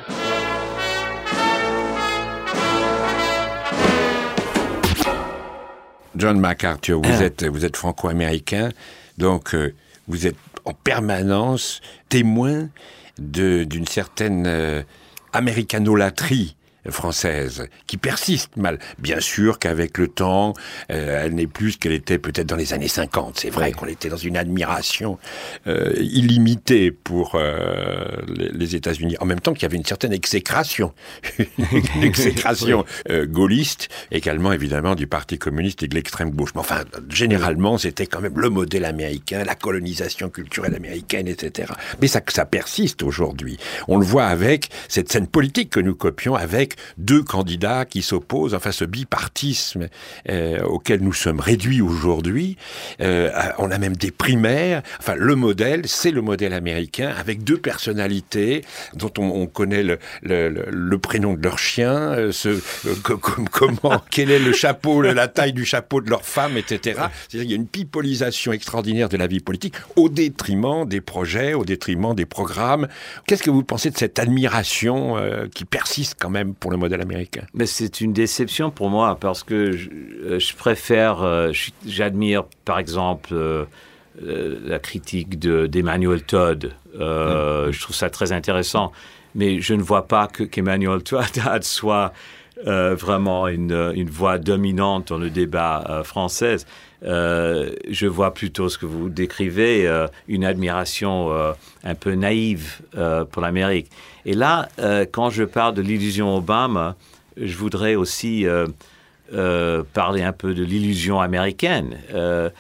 John MacArthur, vous êtes, vous êtes franco-américain, donc euh, vous êtes en permanence témoin de, d'une certaine euh, américanolatrie française, qui persiste mal. Bien sûr qu'avec le temps, euh, elle n'est plus ce qu'elle était peut-être dans les années cinquante. C'est vrai qu'on était dans une admiration euh, illimitée pour euh, les, les États-Unis. En même temps qu'il y avait une certaine exécration, une exécration euh, gaulliste, également évidemment du Parti communiste et de l'extrême gauche. Mais enfin, généralement, c'était quand même le modèle américain, la colonisation culturelle américaine, et cetera. Mais ça, ça persiste aujourd'hui. On le voit avec cette scène politique que nous copions avec deux candidats qui s'opposent, enfin ce bipartisme euh, auquel nous sommes réduits aujourd'hui. Euh, on a même des primaires. Enfin, le modèle, c'est le modèle américain, avec deux personnalités dont on, on connaît le, le, le prénom de leur chien, euh, ce, euh, co- com- comment, quel est le chapeau, la taille du chapeau de leur femme, et cetera. C'est-à-dire qu'il y a une pipolisation extraordinaire de la vie politique au détriment des projets, au détriment des programmes. Qu'est-ce que vous pensez de cette admiration euh, qui persiste quand même pour le modèle américain? Mais c'est une déception pour moi parce que je, je préfère, euh, j'admire par exemple euh, euh, la critique de, d'Emmanuel Todd. Euh, mmh. Je trouve ça très intéressant, mais je ne vois pas que, qu'Emmanuel Todd soit euh, vraiment une, une voix dominante dans le débat euh, français. Euh, je vois plutôt ce que vous décrivez, euh, une admiration euh, un peu naïve euh, pour l'Amérique. Et là, euh, quand je parle de l'illusion Obama, je voudrais aussi euh, euh, parler un peu de l'illusion américaine. Euh,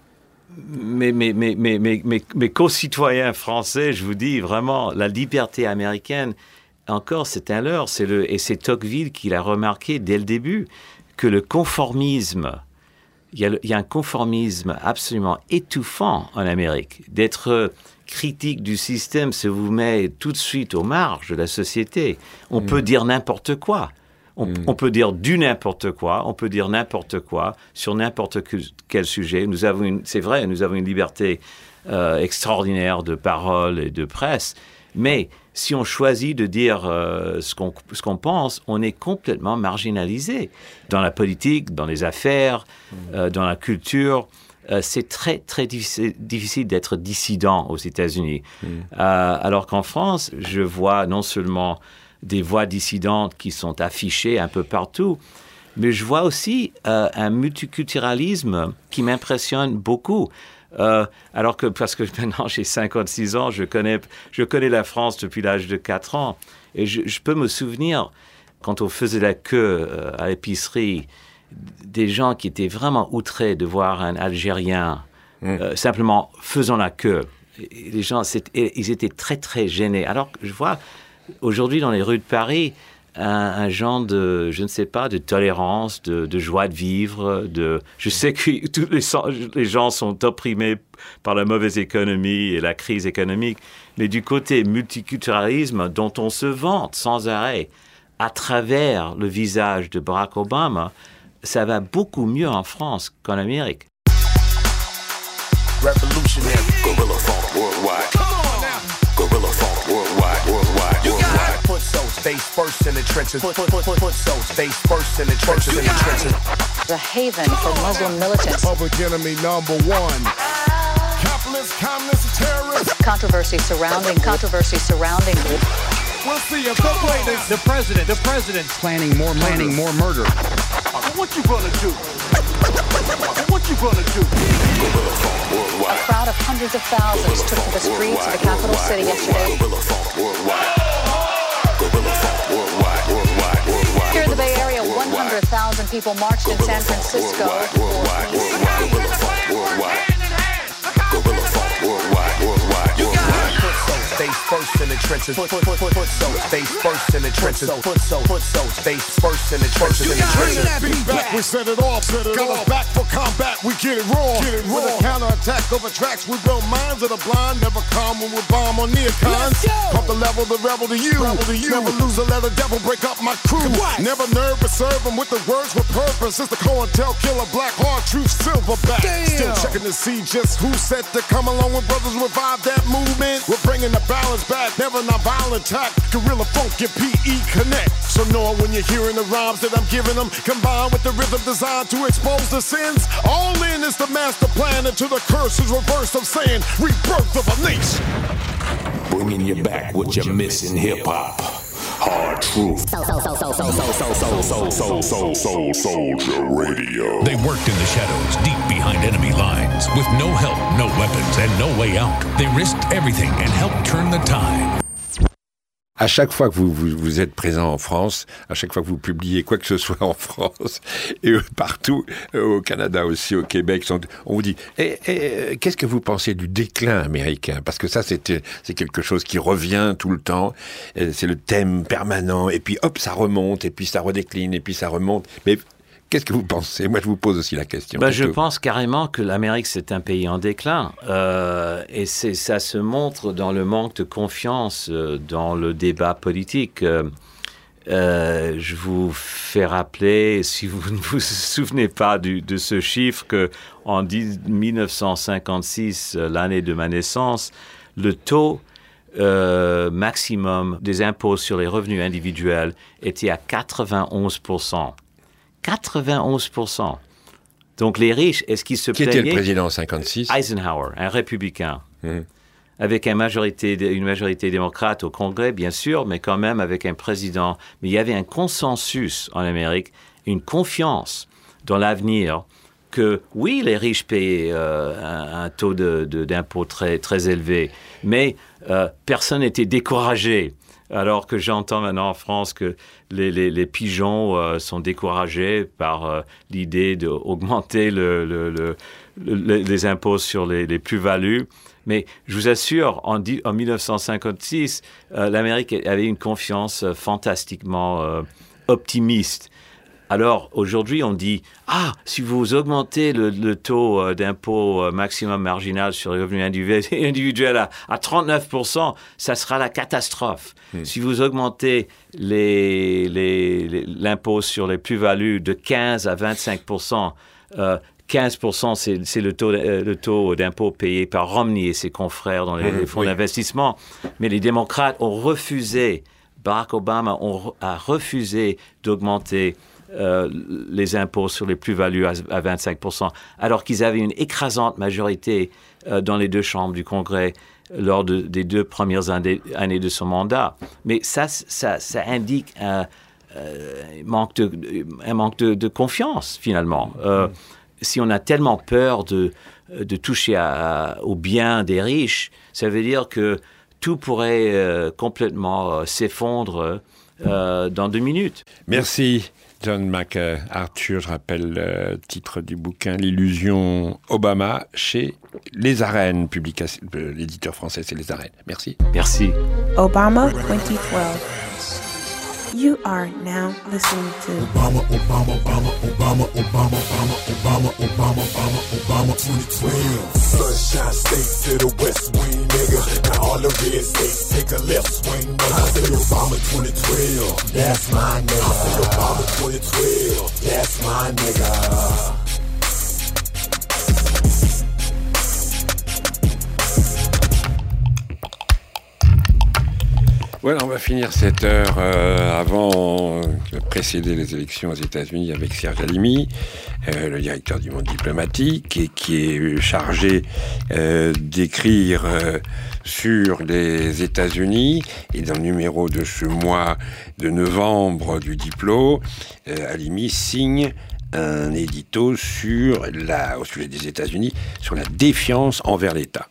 mes, mes, mes, mes, mes, mes, mes co-citoyens français, je vous dis vraiment, la liberté américaine, encore, c'est un leurre. C'est le, et c'est Tocqueville qui l'a remarqué dès le début, que le conformisme, il y a, le, il y a un conformisme absolument étouffant en Amérique. D'être critique du système, ça vous met tout de suite aux marges de la société. On mmh. peut dire n'importe quoi. On, mmh. on peut dire du n'importe quoi. On peut dire n'importe quoi sur n'importe quel sujet. Nous avons une, c'est vrai, nous avons une liberté euh, extraordinaire de parole et de presse. Mais si on choisit de dire euh, ce qu'on, ce qu'on pense, on est complètement marginalisé. Dans la politique, dans les affaires, mmh. euh, dans la culture. Euh, c'est très, très difficile, difficile d'être dissident aux États-Unis. Mmh. Euh, alors qu'en France, je vois non seulement des voix dissidentes qui sont affichées un peu partout, mais je vois aussi euh, un multiculturalisme qui m'impressionne beaucoup. Euh, alors que, parce que maintenant j'ai cinquante-six ans, je connais, je connais la France depuis l'âge de quatre ans. Et je, je peux me souvenir, quand on faisait la queue euh, à l'épicerie, des gens qui étaient vraiment outrés de voir un Algérien mmh. euh, simplement faisant la queue. Et les gens, ils étaient très, très gênés. Alors que je vois aujourd'hui dans les rues de Paris un, un genre de, je ne sais pas, de tolérance, de, de joie de vivre. De, je sais que tous les, les gens sont opprimés par la mauvaise économie et la crise économique, mais du côté multiculturalisme dont on se vante sans arrêt à travers le visage de Barack Obama, ça va beaucoup mieux en France qu'en Amérique. Revolutionary. Gorilla funk worldwide. Come on now. Gorilla funk worldwide, worldwide, worldwide. Put those face first in the trenches. Put, put, put, put those face first in the trenches, in the trenches. The haven for Muslim militants. Public enemy number one. Capitalist, communist, terrorist. Controversy surrounding, controversy surrounding. We'll see if the latest. The president, the president planning more, planning more murder. What you gonna do? What you gonna do? A crowd of hundreds of thousands took to the streets of the capital city yesterday. Here in the Bay Area, one hundred thousand people marched in San Francisco. Face first in the trenches. Put, put, put, put, put so face first in the trenches. Put so, put so face first in the trenches. In the trenches. Back, we set it off. Set it Got off. Us back for combat. We get it raw. Get it raw. With a counterattack over tracks, we blow minds of the blind. Never calm when we bomb on neocons. Pump the level, the rebel to you. Rebel to you. Never lose a let a devil break up my crew. Never nervous, serve them with the words with purpose. It's the COINTEL killer, black heart, truth, silverback. Damn. Still checking to see just who set to come along with brothers revive that movement. We're bringing the balance back, never non-violent attack. Gorilla funk and P E connect. So know when you're hearing the rhymes that I'm giving them, combined with the rhythm designed to expose the sins. All in is the master plan until the curse is reversed of saying rebirth of a nation. bringing you back what you're missing, hip-hop. Hard truth. Soul, soul, soul, soul, soul, soul, soul, soul, soul, soul, soldier radio. They worked in the shadows, deep behind enemy lines, with no help, no weapons, and no way out. They risked everything and helped turn the tide. À chaque fois que vous, vous, vous êtes présent en France, à chaque fois que vous publiez quoi que ce soit en France, et partout, au Canada aussi, au Québec, on vous dit eh, eh, qu'est-ce que vous pensez du déclin américain ? Parce que ça, c'est, c'est quelque chose qui revient tout le temps, c'est le thème permanent, et puis hop, ça remonte, et puis ça redécline, et puis ça remonte. Mais qu'est-ce que vous pensez ? Moi, je vous pose aussi la question. Ben, je pense carrément que l'Amérique, c'est un pays en déclin. Euh, et c'est, ça se montre dans le manque de confiance euh, dans le débat politique. Euh, euh, je vous fais rappeler, si vous ne vous souvenez pas du, de ce chiffre, qu'en dix-neuf cent cinquante-six, l'année de ma naissance, le taux euh, maximum des impôts sur les revenus individuels était à quatre-vingt-onze pour cent. quatre-vingt-onze pour cent. Donc les riches, est-ce qu'ils se plaignaient ? Qui était le président en cinquante-six ? Eisenhower, un républicain, mmh. avec une majorité, une majorité démocrate au Congrès, bien sûr, mais quand même avec un président. Mais il y avait un consensus en Amérique, une confiance dans l'avenir que, oui, les riches payaient euh, un, un taux de, de, d'impôt très, très élevé, mais euh, personne n'était découragé. Alors que j'entends maintenant en France que les, les, les pigeons euh, sont découragés par euh, l'idée d'augmenter le, le, le, le, les impôts sur les, les plus-values. Mais je vous assure, en, en dix-neuf cent cinquante-six, euh, l'Amérique avait une confiance euh, fantastiquement euh, optimiste. Alors, aujourd'hui, on dit « Ah, si vous augmentez le, le taux euh, d'impôt euh, maximum marginal sur les revenus individuels, individuels à, à trente-neuf pour cent, ça sera la catastrophe. Mmh. Si vous augmentez les, les, les, l'impôt sur les plus-values de quinze à vingt-cinq pour cent, euh, quinze pour cent, c'est, c'est le, taux, euh, le taux d'impôt payé par Romney et ses confrères dans les, mmh, les fonds oui. d'investissement. Mais les démocrates ont refusé, Barack Obama ont, a refusé d'augmenter Euh, les impôts sur les plus-values à, à vingt-cinq pour cent, alors qu'ils avaient une écrasante majorité euh, dans les deux chambres du Congrès lors de, des deux premières années, années de son mandat. Mais ça, ça, ça indique un, euh, manque, de, un manque de, de confiance, finalement. Euh, si on a tellement peur de, de toucher à, à, au bien des riches, ça veut dire que tout pourrait euh, complètement euh, s'effondrer euh, dans deux minutes. Merci. John MacArthur, je rappelle le titre du bouquin « L'illusion Obama » chez Les Arènes, publication, l'éditeur français c'est Les Arènes. Merci. Merci. Obama twenty twelve. You are now listening to Obama, Obama, Obama, Obama, Obama, Obama, Obama, Obama, Obama, Obama twenty twelve. Sunshine State to the west wing, nigga. Now all the red states take a left swing, nigga. I say Obama twenty twelve. That's my nigga. I say Obama twenty twelve. That's my nigga. Voilà, on va finir cette heure euh, avant de précéder les élections aux États-Unis avec Serge Halimi, euh, le directeur du Monde diplomatique, et qui est chargé euh, d'écrire euh, sur les États-Unis. Et dans le numéro de ce mois de novembre du Diplo, euh, Halimi signe un édito sur la, au sujet des États-Unis, sur la défiance envers l'État.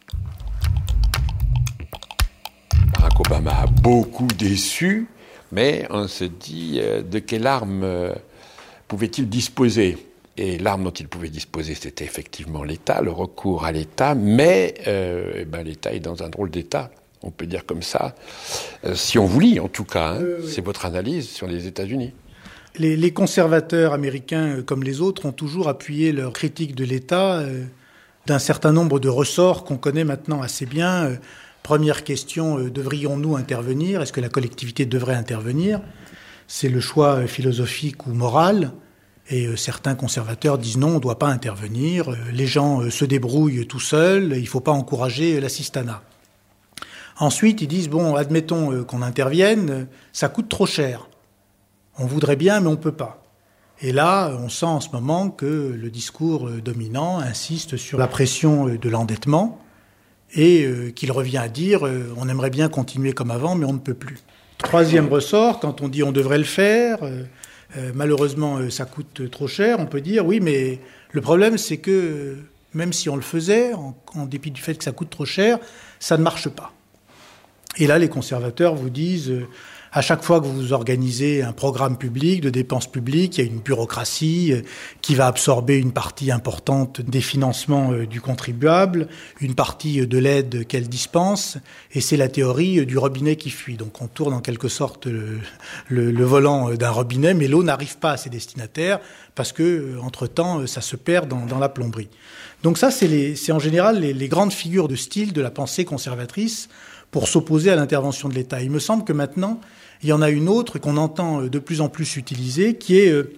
Barack Obama a beaucoup déçu, mais on se dit euh, de quelle arme euh, pouvait-il disposer ? Et l'arme dont il pouvait disposer, c'était effectivement l'État, le recours à l'État, mais euh, eh ben, l'État est dans un drôle d'État, on peut dire comme ça, euh, si on vous lit en tout cas, hein, euh, oui. C'est votre analyse sur les États-Unis. Les, les conservateurs américains, comme les autres, ont toujours appuyé leur critique de l'État euh, d'un certain nombre de ressorts qu'on connaît maintenant assez bien. Euh, Première question, euh, devrions-nous intervenir ? Est-ce que la collectivité devrait intervenir ? C'est le choix euh, philosophique ou moral. Et euh, certains conservateurs disent non, on ne doit pas intervenir. Euh, les gens euh, se débrouillent tout seuls. Il ne faut pas encourager euh, l'assistanat. Ensuite, ils disent, bon, admettons euh, qu'on intervienne, euh, ça coûte trop cher. On voudrait bien, mais on ne peut pas. Et là, on sent en ce moment que le discours euh, dominant insiste sur la pression euh, de l'endettement. et euh, qu'il revient à dire euh, on aimerait bien continuer comme avant, mais on ne peut plus. Troisième ressort, quand on dit on devrait le faire, euh, euh, malheureusement euh, ça coûte trop cher, on peut dire oui, mais le problème c'est que euh, même si on le faisait, en, en dépit du fait que ça coûte trop cher, ça ne marche pas. Et là, les conservateurs vous disent euh, à chaque fois que vous organisez un programme public, de dépenses publiques, il y a une bureaucratie qui va absorber une partie importante des financements du contribuable, une partie de l'aide qu'elle dispense, et c'est la théorie du robinet qui fuit. Donc on tourne en quelque sorte le, le, le volant d'un robinet, mais l'eau n'arrive pas à ses destinataires parce que, entre-temps, ça se perd dans, dans la plomberie. Donc ça, c'est, les, c'est en général les, les grandes figures de style de la pensée conservatrice pour s'opposer à l'intervention de l'État. Il me semble que maintenant, il y en a une autre qu'on entend de plus en plus utiliser, qui est euh,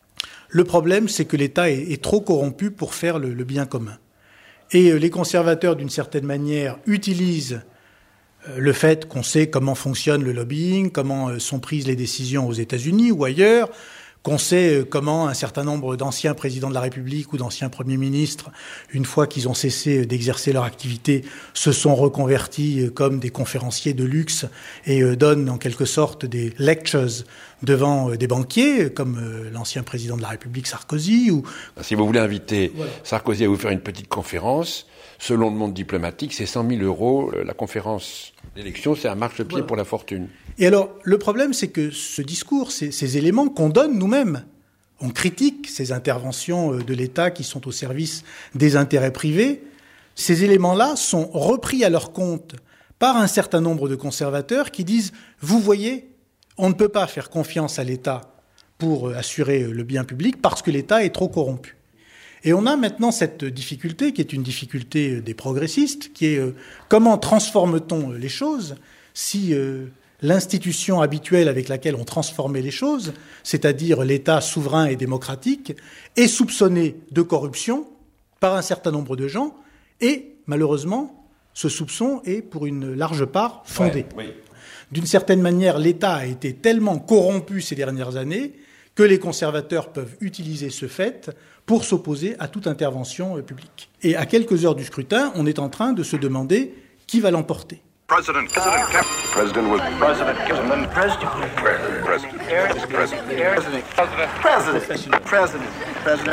le problème, c'est que l'État est, est trop corrompu pour faire le, le bien commun. Et euh, les conservateurs, d'une certaine manière, utilisent euh, le fait qu'on sait comment fonctionne le lobbying, comment euh, sont prises les décisions aux États-Unis ou ailleurs, qu'on sait comment un certain nombre d'anciens présidents de la République ou d'anciens premiers ministres, une fois qu'ils ont cessé d'exercer leur activité, se sont reconvertis comme des conférenciers de luxe et donnent en quelque sorte des lectures devant des banquiers, comme l'ancien président de la République Sarkozy. Ou... Si vous voulez inviter voilà. Sarkozy à vous faire une petite conférence, selon le monde diplomatique, c'est cent mille euros la conférence d'élection, c'est un marchepied voilà. pour la fortune. Et alors, le problème, c'est que ce discours, ces, ces éléments qu'on donne nous-mêmes, on critique ces interventions de l'État qui sont au service des intérêts privés, ces éléments-là sont repris à leur compte par un certain nombre de conservateurs qui disent « Vous voyez, on ne peut pas faire confiance à l'État pour assurer le bien public parce que l'État est trop corrompu ». Et on a maintenant cette difficulté, qui est une difficulté des progressistes, qui est euh, comment transforme-t-on les choses si euh, l'institution habituelle avec laquelle on transformait les choses, c'est-à-dire l'État souverain et démocratique, est soupçonné de corruption par un certain nombre de gens, et malheureusement, ce soupçon est pour une large part fondé. Ouais, oui. D'une certaine manière, l'État a été tellement corrompu ces dernières années que les conservateurs peuvent utiliser ce fait pour s'opposer à toute intervention publique. Et à quelques heures du scrutin, on est en train de se demander qui va l'emporter. President, President, President, President, President, President, President, President.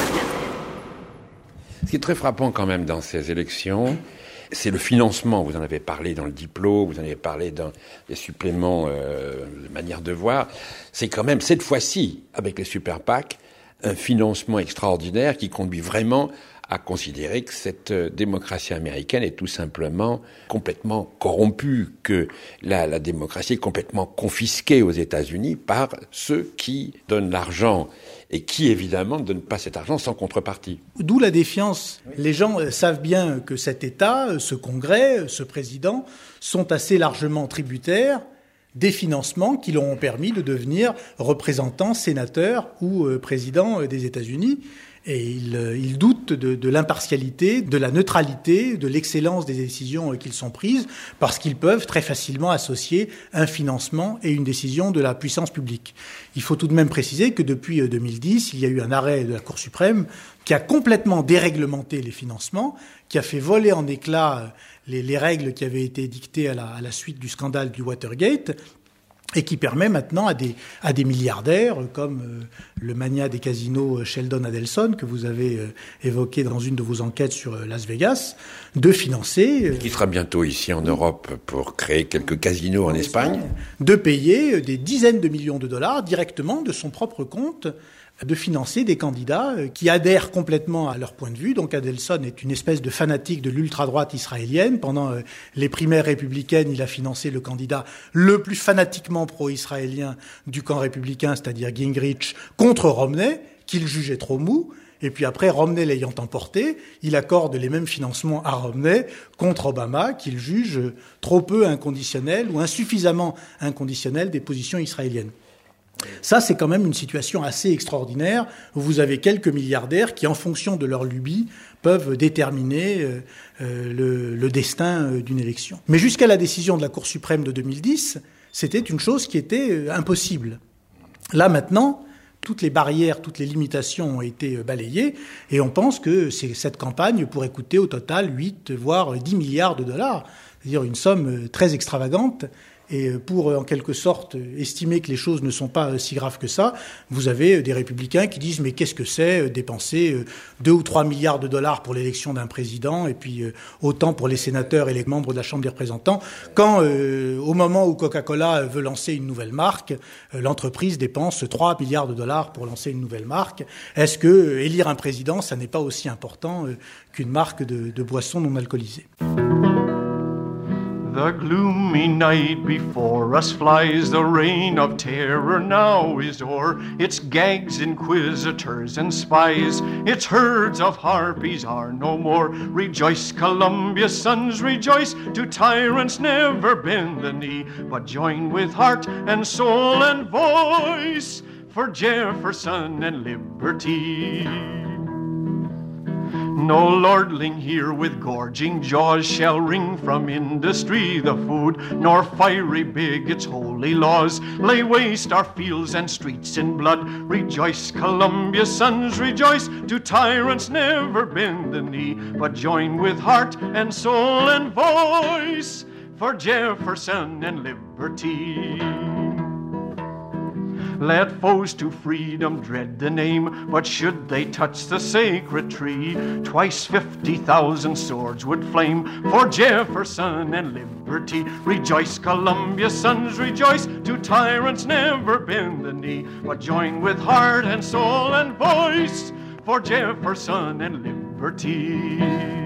Ce qui est très frappant quand même dans ces élections, c'est le financement. Vous en avez parlé dans le diplôme, vous en avez parlé dans les suppléments euh, de manière de voir. C'est quand même, cette fois-ci, avec les super PAC, un financement extraordinaire qui conduit vraiment à considérer que cette démocratie américaine est tout simplement complètement corrompue, que la, la démocratie est complètement confisquée aux États-Unis par ceux qui donnent l'argent et qui, évidemment, ne donnent pas cet argent sans contrepartie. D'où la défiance. Oui. Les gens savent bien que cet État, ce Congrès, ce président, sont assez largement tributaires des financements qui leur ont permis de devenir représentants, sénateurs ou euh, présidents des États-Unis. Et ils, ils doutent de, de l'impartialité, de la neutralité, de l'excellence des décisions qu'ils sont prises, parce qu'ils peuvent très facilement associer un financement et une décision de la puissance publique. Il faut tout de même préciser que depuis deux mille dix, il y a eu un arrêt de la Cour suprême qui a complètement déréglementé les financements, qui a fait voler en éclats les, les règles qui avaient été dictées à la, à la suite du scandale du Watergate, et qui permet maintenant à des, à des milliardaires, comme euh, le magnat des casinos Sheldon Adelson, que vous avez euh, évoqué dans une de vos enquêtes sur euh, Las Vegas, de financer... Euh, qui sera bientôt ici en Europe pour créer quelques casinos en, en Espagne. Espagne. De payer des dizaines de millions de dollars directement de son propre compte, de financer des candidats qui adhèrent complètement à leur point de vue. Donc Adelson est une espèce de fanatique de l'ultra-droite israélienne. Pendant les primaires républicaines, il a financé le candidat le plus fanatiquement pro-israélien du camp républicain, c'est-à-dire Gingrich, contre Romney, qu'il jugeait trop mou. Et puis après, Romney l'ayant emporté, il accorde les mêmes financements à Romney contre Obama, qu'il juge trop peu inconditionnel ou insuffisamment inconditionnel des positions israéliennes. Ça, c'est quand même une situation assez extraordinaire où vous avez quelques milliardaires qui, en fonction de leur lubie, peuvent déterminer euh, euh, le, le destin euh, d'une élection. Mais jusqu'à la décision de la Cour suprême de deux mille dix, c'était une chose qui était euh, impossible. Là, maintenant, toutes les barrières, toutes les limitations ont été balayées, et on pense que c'est, cette campagne pourrait coûter au total huit, voire dix milliards de dollars, c'est-à-dire une somme très extravagante. Et pour, en quelque sorte, estimer que les choses ne sont pas si graves que ça, vous avez des républicains qui disent « mais qu'est-ce que c'est dépenser deux ou trois milliards de dollars pour l'élection d'un président et puis autant pour les sénateurs et les membres de la Chambre des représentants quand, euh, au moment où Coca-Cola veut lancer une nouvelle marque, l'entreprise dépense trois milliards de dollars pour lancer une nouvelle marque. Est-ce que élire un président, ça n'est pas aussi important qu'une marque de, de boissons non alcoolisées ?» The gloomy night before us flies, the reign of terror now is o'er. Its gags, inquisitors and spies, its herds of harpies are no more. Rejoice, Columbia's sons, rejoice, to tyrants never bend the knee, but join with heart and soul and voice for Jefferson and liberty. No lordling here with gorging jaws shall wring from industry the food, nor fiery bigots' holy laws lay waste our fields and streets in blood. Rejoice, Columbia's sons, rejoice, to tyrants never bend the knee, but join with heart and soul and voice for Jefferson and liberty. Let foes to freedom dread the name, but should they touch the sacred tree, twice fifty thousand swords would flame for Jefferson and liberty. Rejoice, Columbia's sons, rejoice, to tyrants never bend the knee, but join with heart and soul and voice for Jefferson and liberty.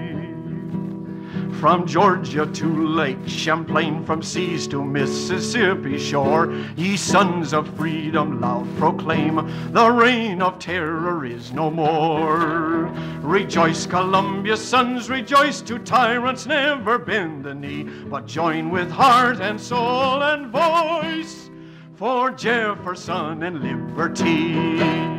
From Georgia to Lake Champlain, from seas to Mississippi shore, ye sons of freedom loud proclaim, the reign of terror is no more. Rejoice, Columbia's sons, rejoice, to tyrants never bend the knee, but join with heart and soul and voice for Jefferson and liberty.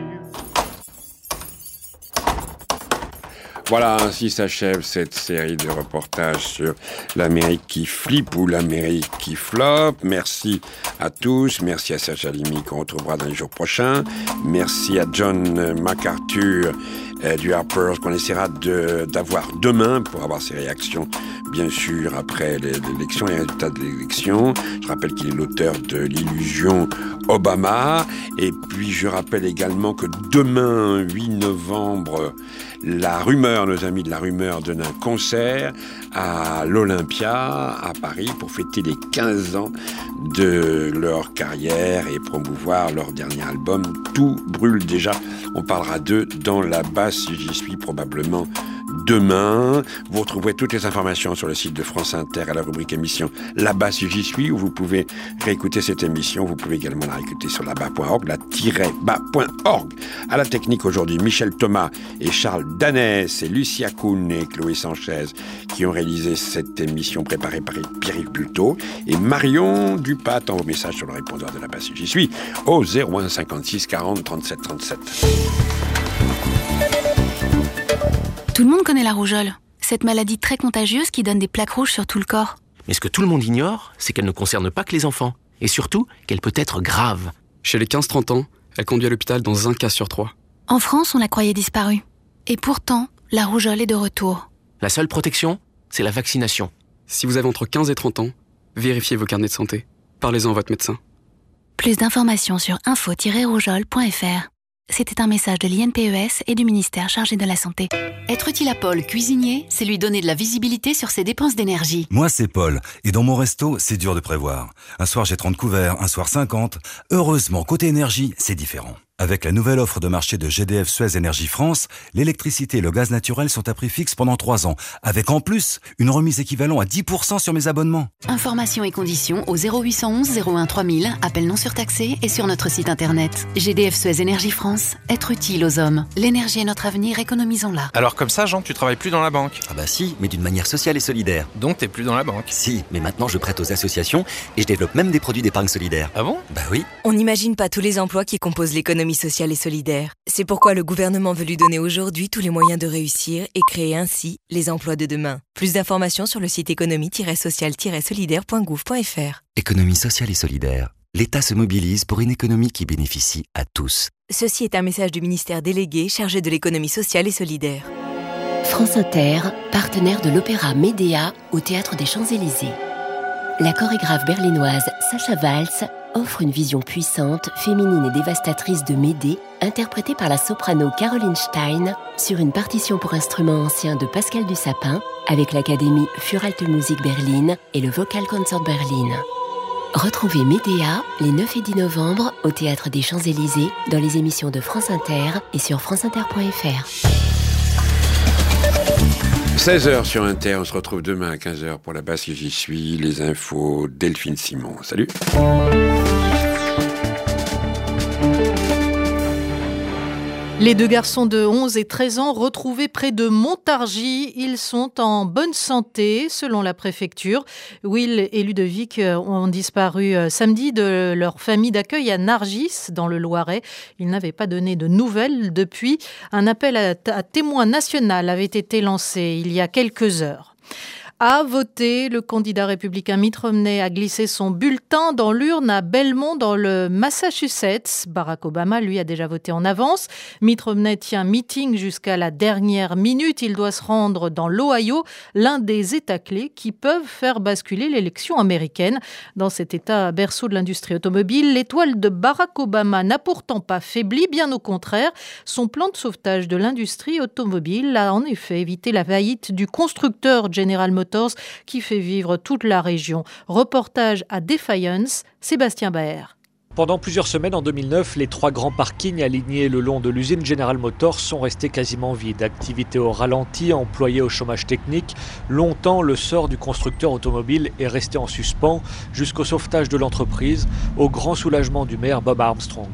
Voilà, ainsi s'achève cette série de reportages sur l'Amérique qui flippe ou l'Amérique qui floppe. Merci à tous, merci à Serge Halimi qu'on retrouvera dans les jours prochains. Merci à John MacArthur euh, du Harper's qu'on essaiera de, d'avoir demain pour avoir ses réactions, bien sûr, après l'élection, les résultats de l'élection. Je rappelle qu'il est l'auteur de l'illusion Obama. Et puis je rappelle également que demain, huit novembre, la rumeur, nos amis de la rumeur donnent un concert à l'Olympia, à Paris, pour fêter les quinze ans de leur carrière et promouvoir leur dernier album. Tout brûle déjà. On parlera d'eux dans la basse, si j'y suis, probablement demain. Vous retrouverez toutes les informations sur le site de France Inter à la rubrique émission Là-bas si j'y suis, où vous pouvez réécouter cette émission. Vous pouvez également la réécouter sur là-bas point org, la tiret bas point org. À la technique aujourd'hui, Michel Thomas et Charles Danès et Lucia Kuhn et Chloé Sanchez qui ont réalisé cette émission préparée par Pierre-Yves Bulto et Marion Dupat en vos messages sur le répondeur de Là-bas si j'y suis au zéro un cinquante-six quarante trente-sept trente-sept. Tout le monde connaît la rougeole, cette maladie très contagieuse qui donne des plaques rouges sur tout le corps. Mais ce que tout le monde ignore, c'est qu'elle ne concerne pas que les enfants. Et surtout, qu'elle peut être grave. Chez les quinze trente ans, elle conduit à l'hôpital dans un cas sur trois. En France, on la croyait disparue. Et pourtant, la rougeole est de retour. La seule protection, c'est la vaccination. Si vous avez entre quinze et trente ans, vérifiez vos carnets de santé. Parlez-en à votre médecin. Plus d'informations sur info tiret rougeole point f r. C'était un message de l'I N P E S et du ministère chargé de la Santé. Être utile à Paul, cuisinier, c'est lui donner de la visibilité sur ses dépenses d'énergie. Moi, c'est Paul. Et dans mon resto, c'est dur de prévoir. Un soir, j'ai trente couverts, un soir cinquante. Heureusement, côté énergie, c'est différent. Avec la nouvelle offre de marché de G D F Suez Énergie France, l'électricité et le gaz naturel sont à prix fixe pendant trois ans, avec en plus une remise équivalent à dix pour cent sur mes abonnements. Informations et conditions au zéro huit un un zéro un trois mille, appel non surtaxé et sur notre site internet. G D F Suez Énergie France, être utile aux hommes. L'énergie est notre avenir, économisons-la. Alors comme ça, Jean, tu travailles plus dans la banque? Ah bah si, mais d'une manière sociale et solidaire. Donc t'es plus dans la banque? Si, mais maintenant je prête aux associations et je développe même des produits d'épargne solidaire. Ah bon? Bah oui. On n'imagine pas tous les emplois qui composent l'économie sociale et solidaire. C'est pourquoi le gouvernement veut lui donner aujourd'hui tous les moyens de réussir et créer ainsi les emplois de demain. Plus d'informations sur le site économie tiret sociale tiret solidaire point gouv point f r. Économie sociale et solidaire. L'État se mobilise pour une économie qui bénéficie à tous. Ceci est un message du ministère délégué chargé de l'économie sociale et solidaire. France Inter, partenaire de l'opéra Médéa au Théâtre des Champs-Élysées. La chorégraphe berlinoise Sacha Waltz offre une vision puissante, féminine et dévastatrice de Médée, interprétée par la soprano Caroline Stein sur une partition pour instruments anciens de Pascal Dussapin avec l'Académie für Alte Musik Berlin et le Vocal Concert Berlin. Retrouvez Médéa les neuf et dix novembre au Théâtre des Champs-Élysées dans les émissions de France Inter et sur franceinter point f r. seize heures sur Inter, on se retrouve demain à quinze heures pour la base que j'y suis, les infos, Delphine Simon. Salut. Les deux garçons de onze et treize ans retrouvés près de Montargis, ils sont en bonne santé selon la préfecture. Will et Ludovic ont disparu samedi de leur famille d'accueil à Nargis dans le Loiret. Ils n'avaient pas donné de nouvelles depuis. Un appel à, à témoin national avait été lancé il y a quelques heures. A voté, le candidat républicain Mitt Romney a glissé son bulletin dans l'urne à Belmont dans le Massachusetts. Barack Obama, lui, a déjà voté en avance. Mitt Romney tient meeting jusqu'à la dernière minute. Il doit se rendre dans l'Ohio, l'un des États clés qui peuvent faire basculer l'élection américaine. Dans cet État berceau de l'industrie automobile, l'étoile de Barack Obama n'a pourtant pas faibli, bien au contraire. Son plan de sauvetage de l'industrie automobile a en effet évité la faillite du constructeur General Motors qui fait vivre toute la région. Reportage à Defiance, Sébastien Baer. Pendant plusieurs semaines en deux mille neuf, les trois grands parkings alignés le long de l'usine General Motors sont restés quasiment vides. Activité au ralenti, employés au chômage technique. Longtemps, le sort du constructeur automobile est resté en suspens jusqu'au sauvetage de l'entreprise, au grand soulagement du maire Bob Armstrong.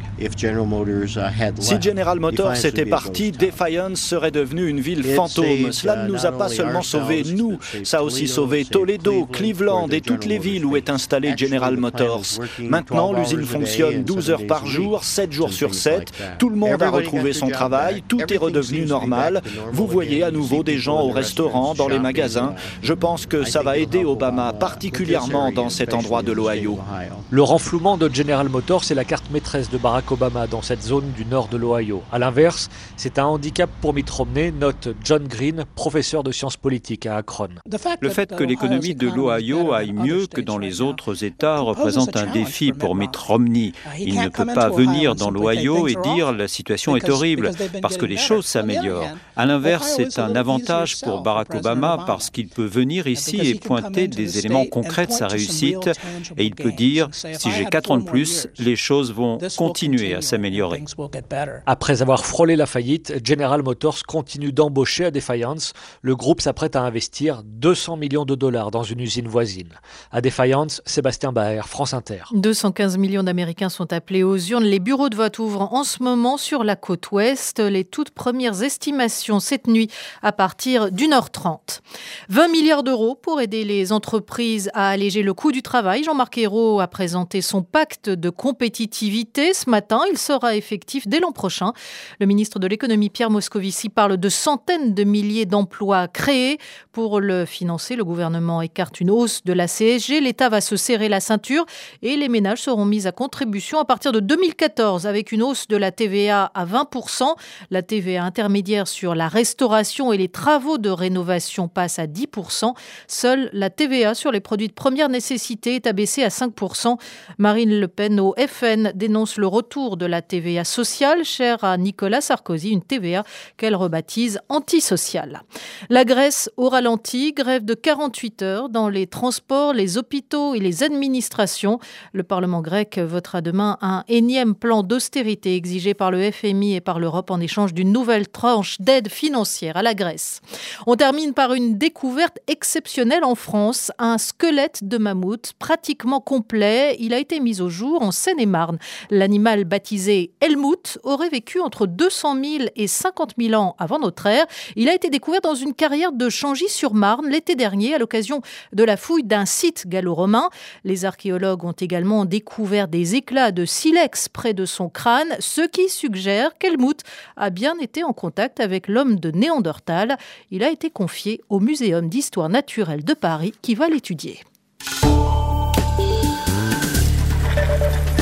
Si General Motors était parti, Defiance serait devenue une ville fantôme. Cela ne nous a pas seulement sauvés, nous, ça a aussi sauvé Toledo, Cleveland et toutes les villes où est installé General Motors. Maintenant, l'usine fonctionne douze heures par jour, sept jours sur sept. Tout le monde a retrouvé son travail, tout est redevenu normal. Vous voyez à nouveau des gens au restaurant, dans les magasins. Je pense que ça va aider Obama, particulièrement dans cet endroit de l'Ohio. Le renflouement de General Motors est la carte maîtresse de Barack Obama dans cette zone du nord de l'Ohio. À l'inverse, c'est un handicap pour Mitt Romney, note John Green, professeur de sciences politiques à Akron. Le fait que l'économie de l'Ohio aille mieux que dans les autres États représente un défi pour Mitt Romney. Il ne peut pas venir dans l'Ohio et dire la situation est horrible, parce que les choses s'améliorent. À l'inverse, c'est un avantage pour Barack Obama parce qu'il peut venir ici et pointer des éléments concrets de sa réussite et il peut dire, si j'ai quatre ans de plus, les choses vont continuer à s'améliorer. Après avoir frôlé la faillite, General Motors continue d'embaucher à Defiance. Le groupe s'apprête à investir deux cents millions de dollars dans une usine voisine. À Defiance, Sébastien Baer, France Inter. deux cent quinze millions d'Américains Américains sont appelés aux urnes. Les bureaux de vote ouvrent en ce moment sur la côte ouest. Les toutes premières estimations cette nuit à partir d'une heure trente. vingt milliards d'euros pour aider les entreprises à alléger le coût du travail. Jean-Marc Ayrault a présenté son pacte de compétitivité ce matin. Il sera effectif dès l'an prochain. Le ministre de l'économie Pierre Moscovici parle de centaines de milliers d'emplois créés. Pour le financer, le gouvernement écarte une hausse de la C S G. L'État va se serrer la ceinture et les ménages seront mis à contribution à partir de deux mille quatorze avec une hausse de la T V A à vingt pour cent. La T V A intermédiaire sur la restauration et les travaux de rénovation passe à dix pour cent. Seule la T V A sur les produits de première nécessité est abaissée à cinq pour cent. Marine Le Pen au F N dénonce le retour de la T V A sociale, chère à Nicolas Sarkozy, une T V A qu'elle rebaptise antisociale. La Grèce au ralenti, grève de quarante-huit heures dans les transports, les hôpitaux et les administrations. Le Parlement grec votera demain un énième plan d'austérité exigé par le F M I et par l'Europe en échange d'une nouvelle tranche d'aide financière à la Grèce. On termine par une découverte exceptionnelle en France, un squelette de mammouth pratiquement complet. Il a été mis au jour en Seine-et-Marne. L'animal baptisé Helmut aurait vécu entre deux cent mille et cinquante mille ans avant notre ère. Il a été découvert dans une carrière de Changy-sur-Marne l'été dernier à l'occasion de la fouille d'un site gallo-romain. Les archéologues ont également découvert des éclats de silex près de son crâne, ce qui suggère qu'Helmut a bien été en contact avec l'homme de Néandertal. Il a été confié au Muséum d'histoire naturelle de Paris qui va l'étudier.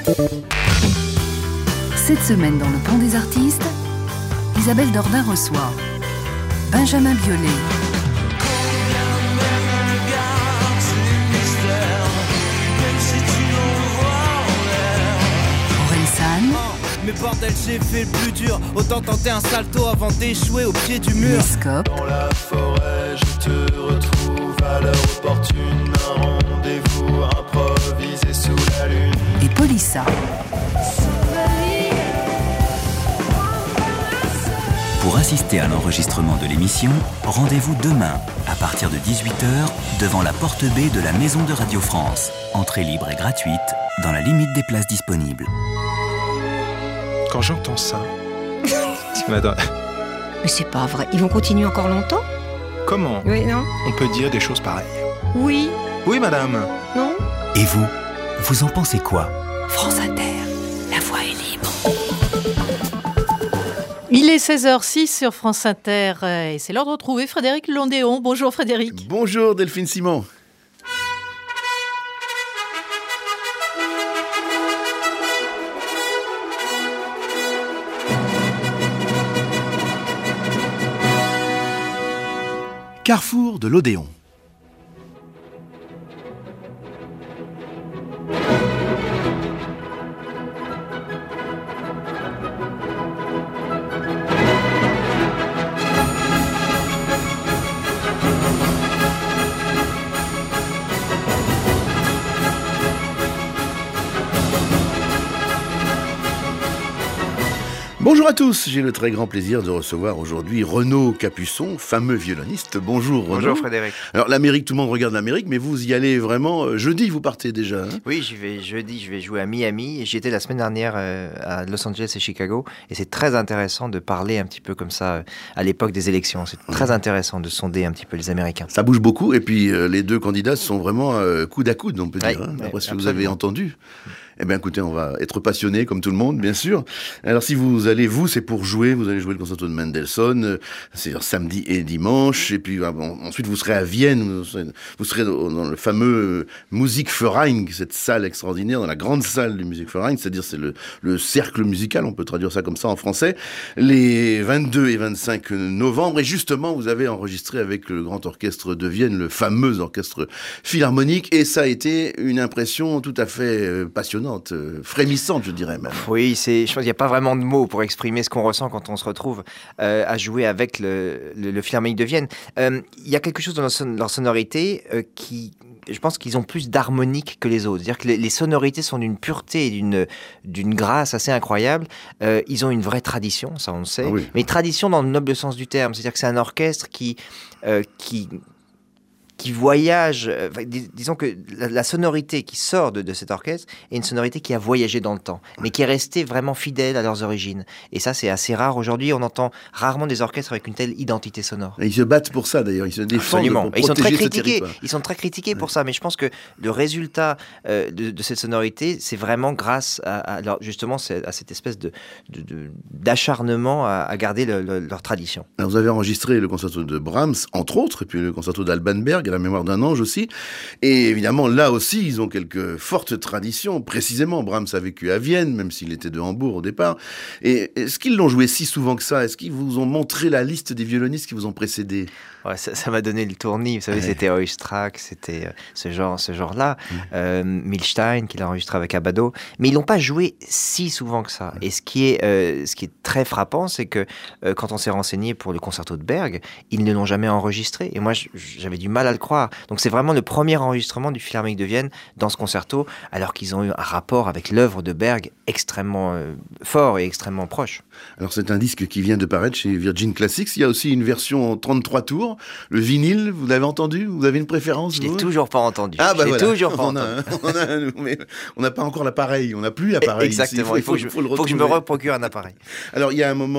Cette semaine dans le Pont des artistes, Isabelle Dordain reçoit Benjamin Biolay, Orelsan. Mais bordel, j'ai fait le plus dur. Autant tenter un salto avant d'échouer au pied du mur. Nescope. Dans la forêt, je te retrouve à l'heure opportune. Un rendez-vous improvisé sous la lune. Et Polissa. Pour assister à l'enregistrement de l'émission, rendez-vous demain, à partir de dix-huit heures, devant la porte B de la Maison de Radio France. Entrée libre et gratuite, dans la limite des places disponibles. Quand j'entends ça, tu m'adores. Mais c'est pas vrai, ils vont continuer encore longtemps ? Comment ? Oui, non ? On peut dire des choses pareilles. Oui. Oui, madame. Non ? Et vous, vous en pensez quoi ? France Inter, la voix est libre. Il est seize heures six sur France Inter et c'est l'heure de retrouver Frédéric Londéon. Bonjour Frédéric. Bonjour Delphine Simon. Carrefour de l'Odéon. Bonjour à tous, j'ai le très grand plaisir de recevoir aujourd'hui Renaud Capuçon, fameux violoniste. Bonjour Renaud. Bonjour Frédéric. Alors l'Amérique, tout le monde regarde l'Amérique, mais vous y allez vraiment jeudi, vous partez déjà hein? Oui, j'y vais jeudi, je vais jouer à Miami. J'y étais la semaine dernière euh, à Los Angeles et Chicago, et c'est très intéressant de parler un petit peu comme ça euh, à l'époque des élections. C'est très mmh. intéressant de sonder un petit peu les Américains. Ça bouge beaucoup, et puis euh, les deux candidats sont vraiment euh, coude à coude, on peut dire, ouais, hein, d'après ouais, ce que vous avez entendu. Eh bien, écoutez, on va être passionnés, comme tout le monde, bien sûr. Alors, si vous allez, vous, c'est pour jouer. Vous allez jouer le concerto de Mendelssohn. C'est samedi et dimanche. Et puis, bon, ensuite, vous serez à Vienne. Vous serez, vous serez dans le fameux Musikverein, cette salle extraordinaire, dans la grande salle du Musikverein. C'est-à-dire, c'est le, le cercle musical. On peut traduire ça comme ça en français. Les vingt-deux et vingt-cinq novembre. Et justement, vous avez enregistré avec le Grand Orchestre de Vienne, le fameux orchestre philharmonique. Et ça a été une impression tout à fait passionnante. Frémissante, je dirais même. Oui, c'est, je pense qu'il n'y a pas vraiment de mots pour exprimer ce qu'on ressent quand on se retrouve euh, à jouer avec le, le, le Philharmonique de Vienne. Euh, il y a quelque chose dans leur, son, leur sonorité euh, qui... Je pense qu'ils ont plus d'harmonique que les autres. C'est-à-dire que les, les sonorités sont d'une pureté et d'une, d'une grâce assez incroyable. Euh, ils ont une vraie tradition, ça on le sait. Ah oui. Mais tradition dans le noble sens du terme. C'est-à-dire que c'est un orchestre qui... Euh, qui qui voyage, euh, dis, disons que la, la sonorité qui sort de, de cet orchestre est une sonorité qui a voyagé dans le temps, mais qui est restée vraiment fidèle à leurs origines. Et ça, c'est assez rare. Aujourd'hui, on entend rarement des orchestres avec une telle identité sonore. Et ils se battent pour ça, d'ailleurs. Ils se défendent Absolument. pour ils sont très critiqués. Ils sont très critiqués ouais. pour ça. Mais je pense que le résultat euh, de, de cette sonorité, c'est vraiment grâce à, à leur, justement à cette espèce de, de, de, d'acharnement à, à garder le, le, leur tradition. Alors, vous avez enregistré le concerto de Brahms, entre autres, et puis le concerto d'Alban Berg, à la mémoire d'un ange aussi. Et évidemment, là aussi, ils ont quelques fortes traditions. Précisément, Brahms a vécu à Vienne, même s'il était de Hambourg au départ. Et est-ce qu'ils l'ont joué si souvent que ça ? Est-ce qu'ils vous ont montré la liste des violonistes qui vous ont précédé ? Ouais, ça, ça m'a donné le tournis. Vous savez, ouais. c'était Oistrakh, c'était euh, ce genre, ce genre-là. Mmh. Euh, Milstein, qu'il a enregistré avec Abbado. Mais ils l'ont pas joué si souvent que ça. Mmh. Et ce qui est, euh, ce qui est très frappant, c'est que euh, quand on s'est renseigné pour le concerto de Berg, ils ne l'ont jamais enregistré. Et moi, j'avais du mal à le croire. Donc, c'est vraiment le premier enregistrement du Philharmonique de Vienne dans ce concerto, alors qu'ils ont eu un rapport avec l'œuvre de Berg extrêmement euh, fort et extrêmement proche. Alors, c'est un disque qui vient de paraître chez Virgin Classics. Il y a aussi une version en trente-trois tours. Le vinyle, vous l'avez entendu ? Vous avez une préférence ? Je l'ai toujours pas entendu. Ah bah je l'ai voilà. toujours pas on entendu. A, on a, mais on n'a pas encore l'appareille. On n'a plus l'appareil. Exactement. Ici. Il faut, il faut, il faut, il faut que je me reprocure un appareil. Alors, il y a un moment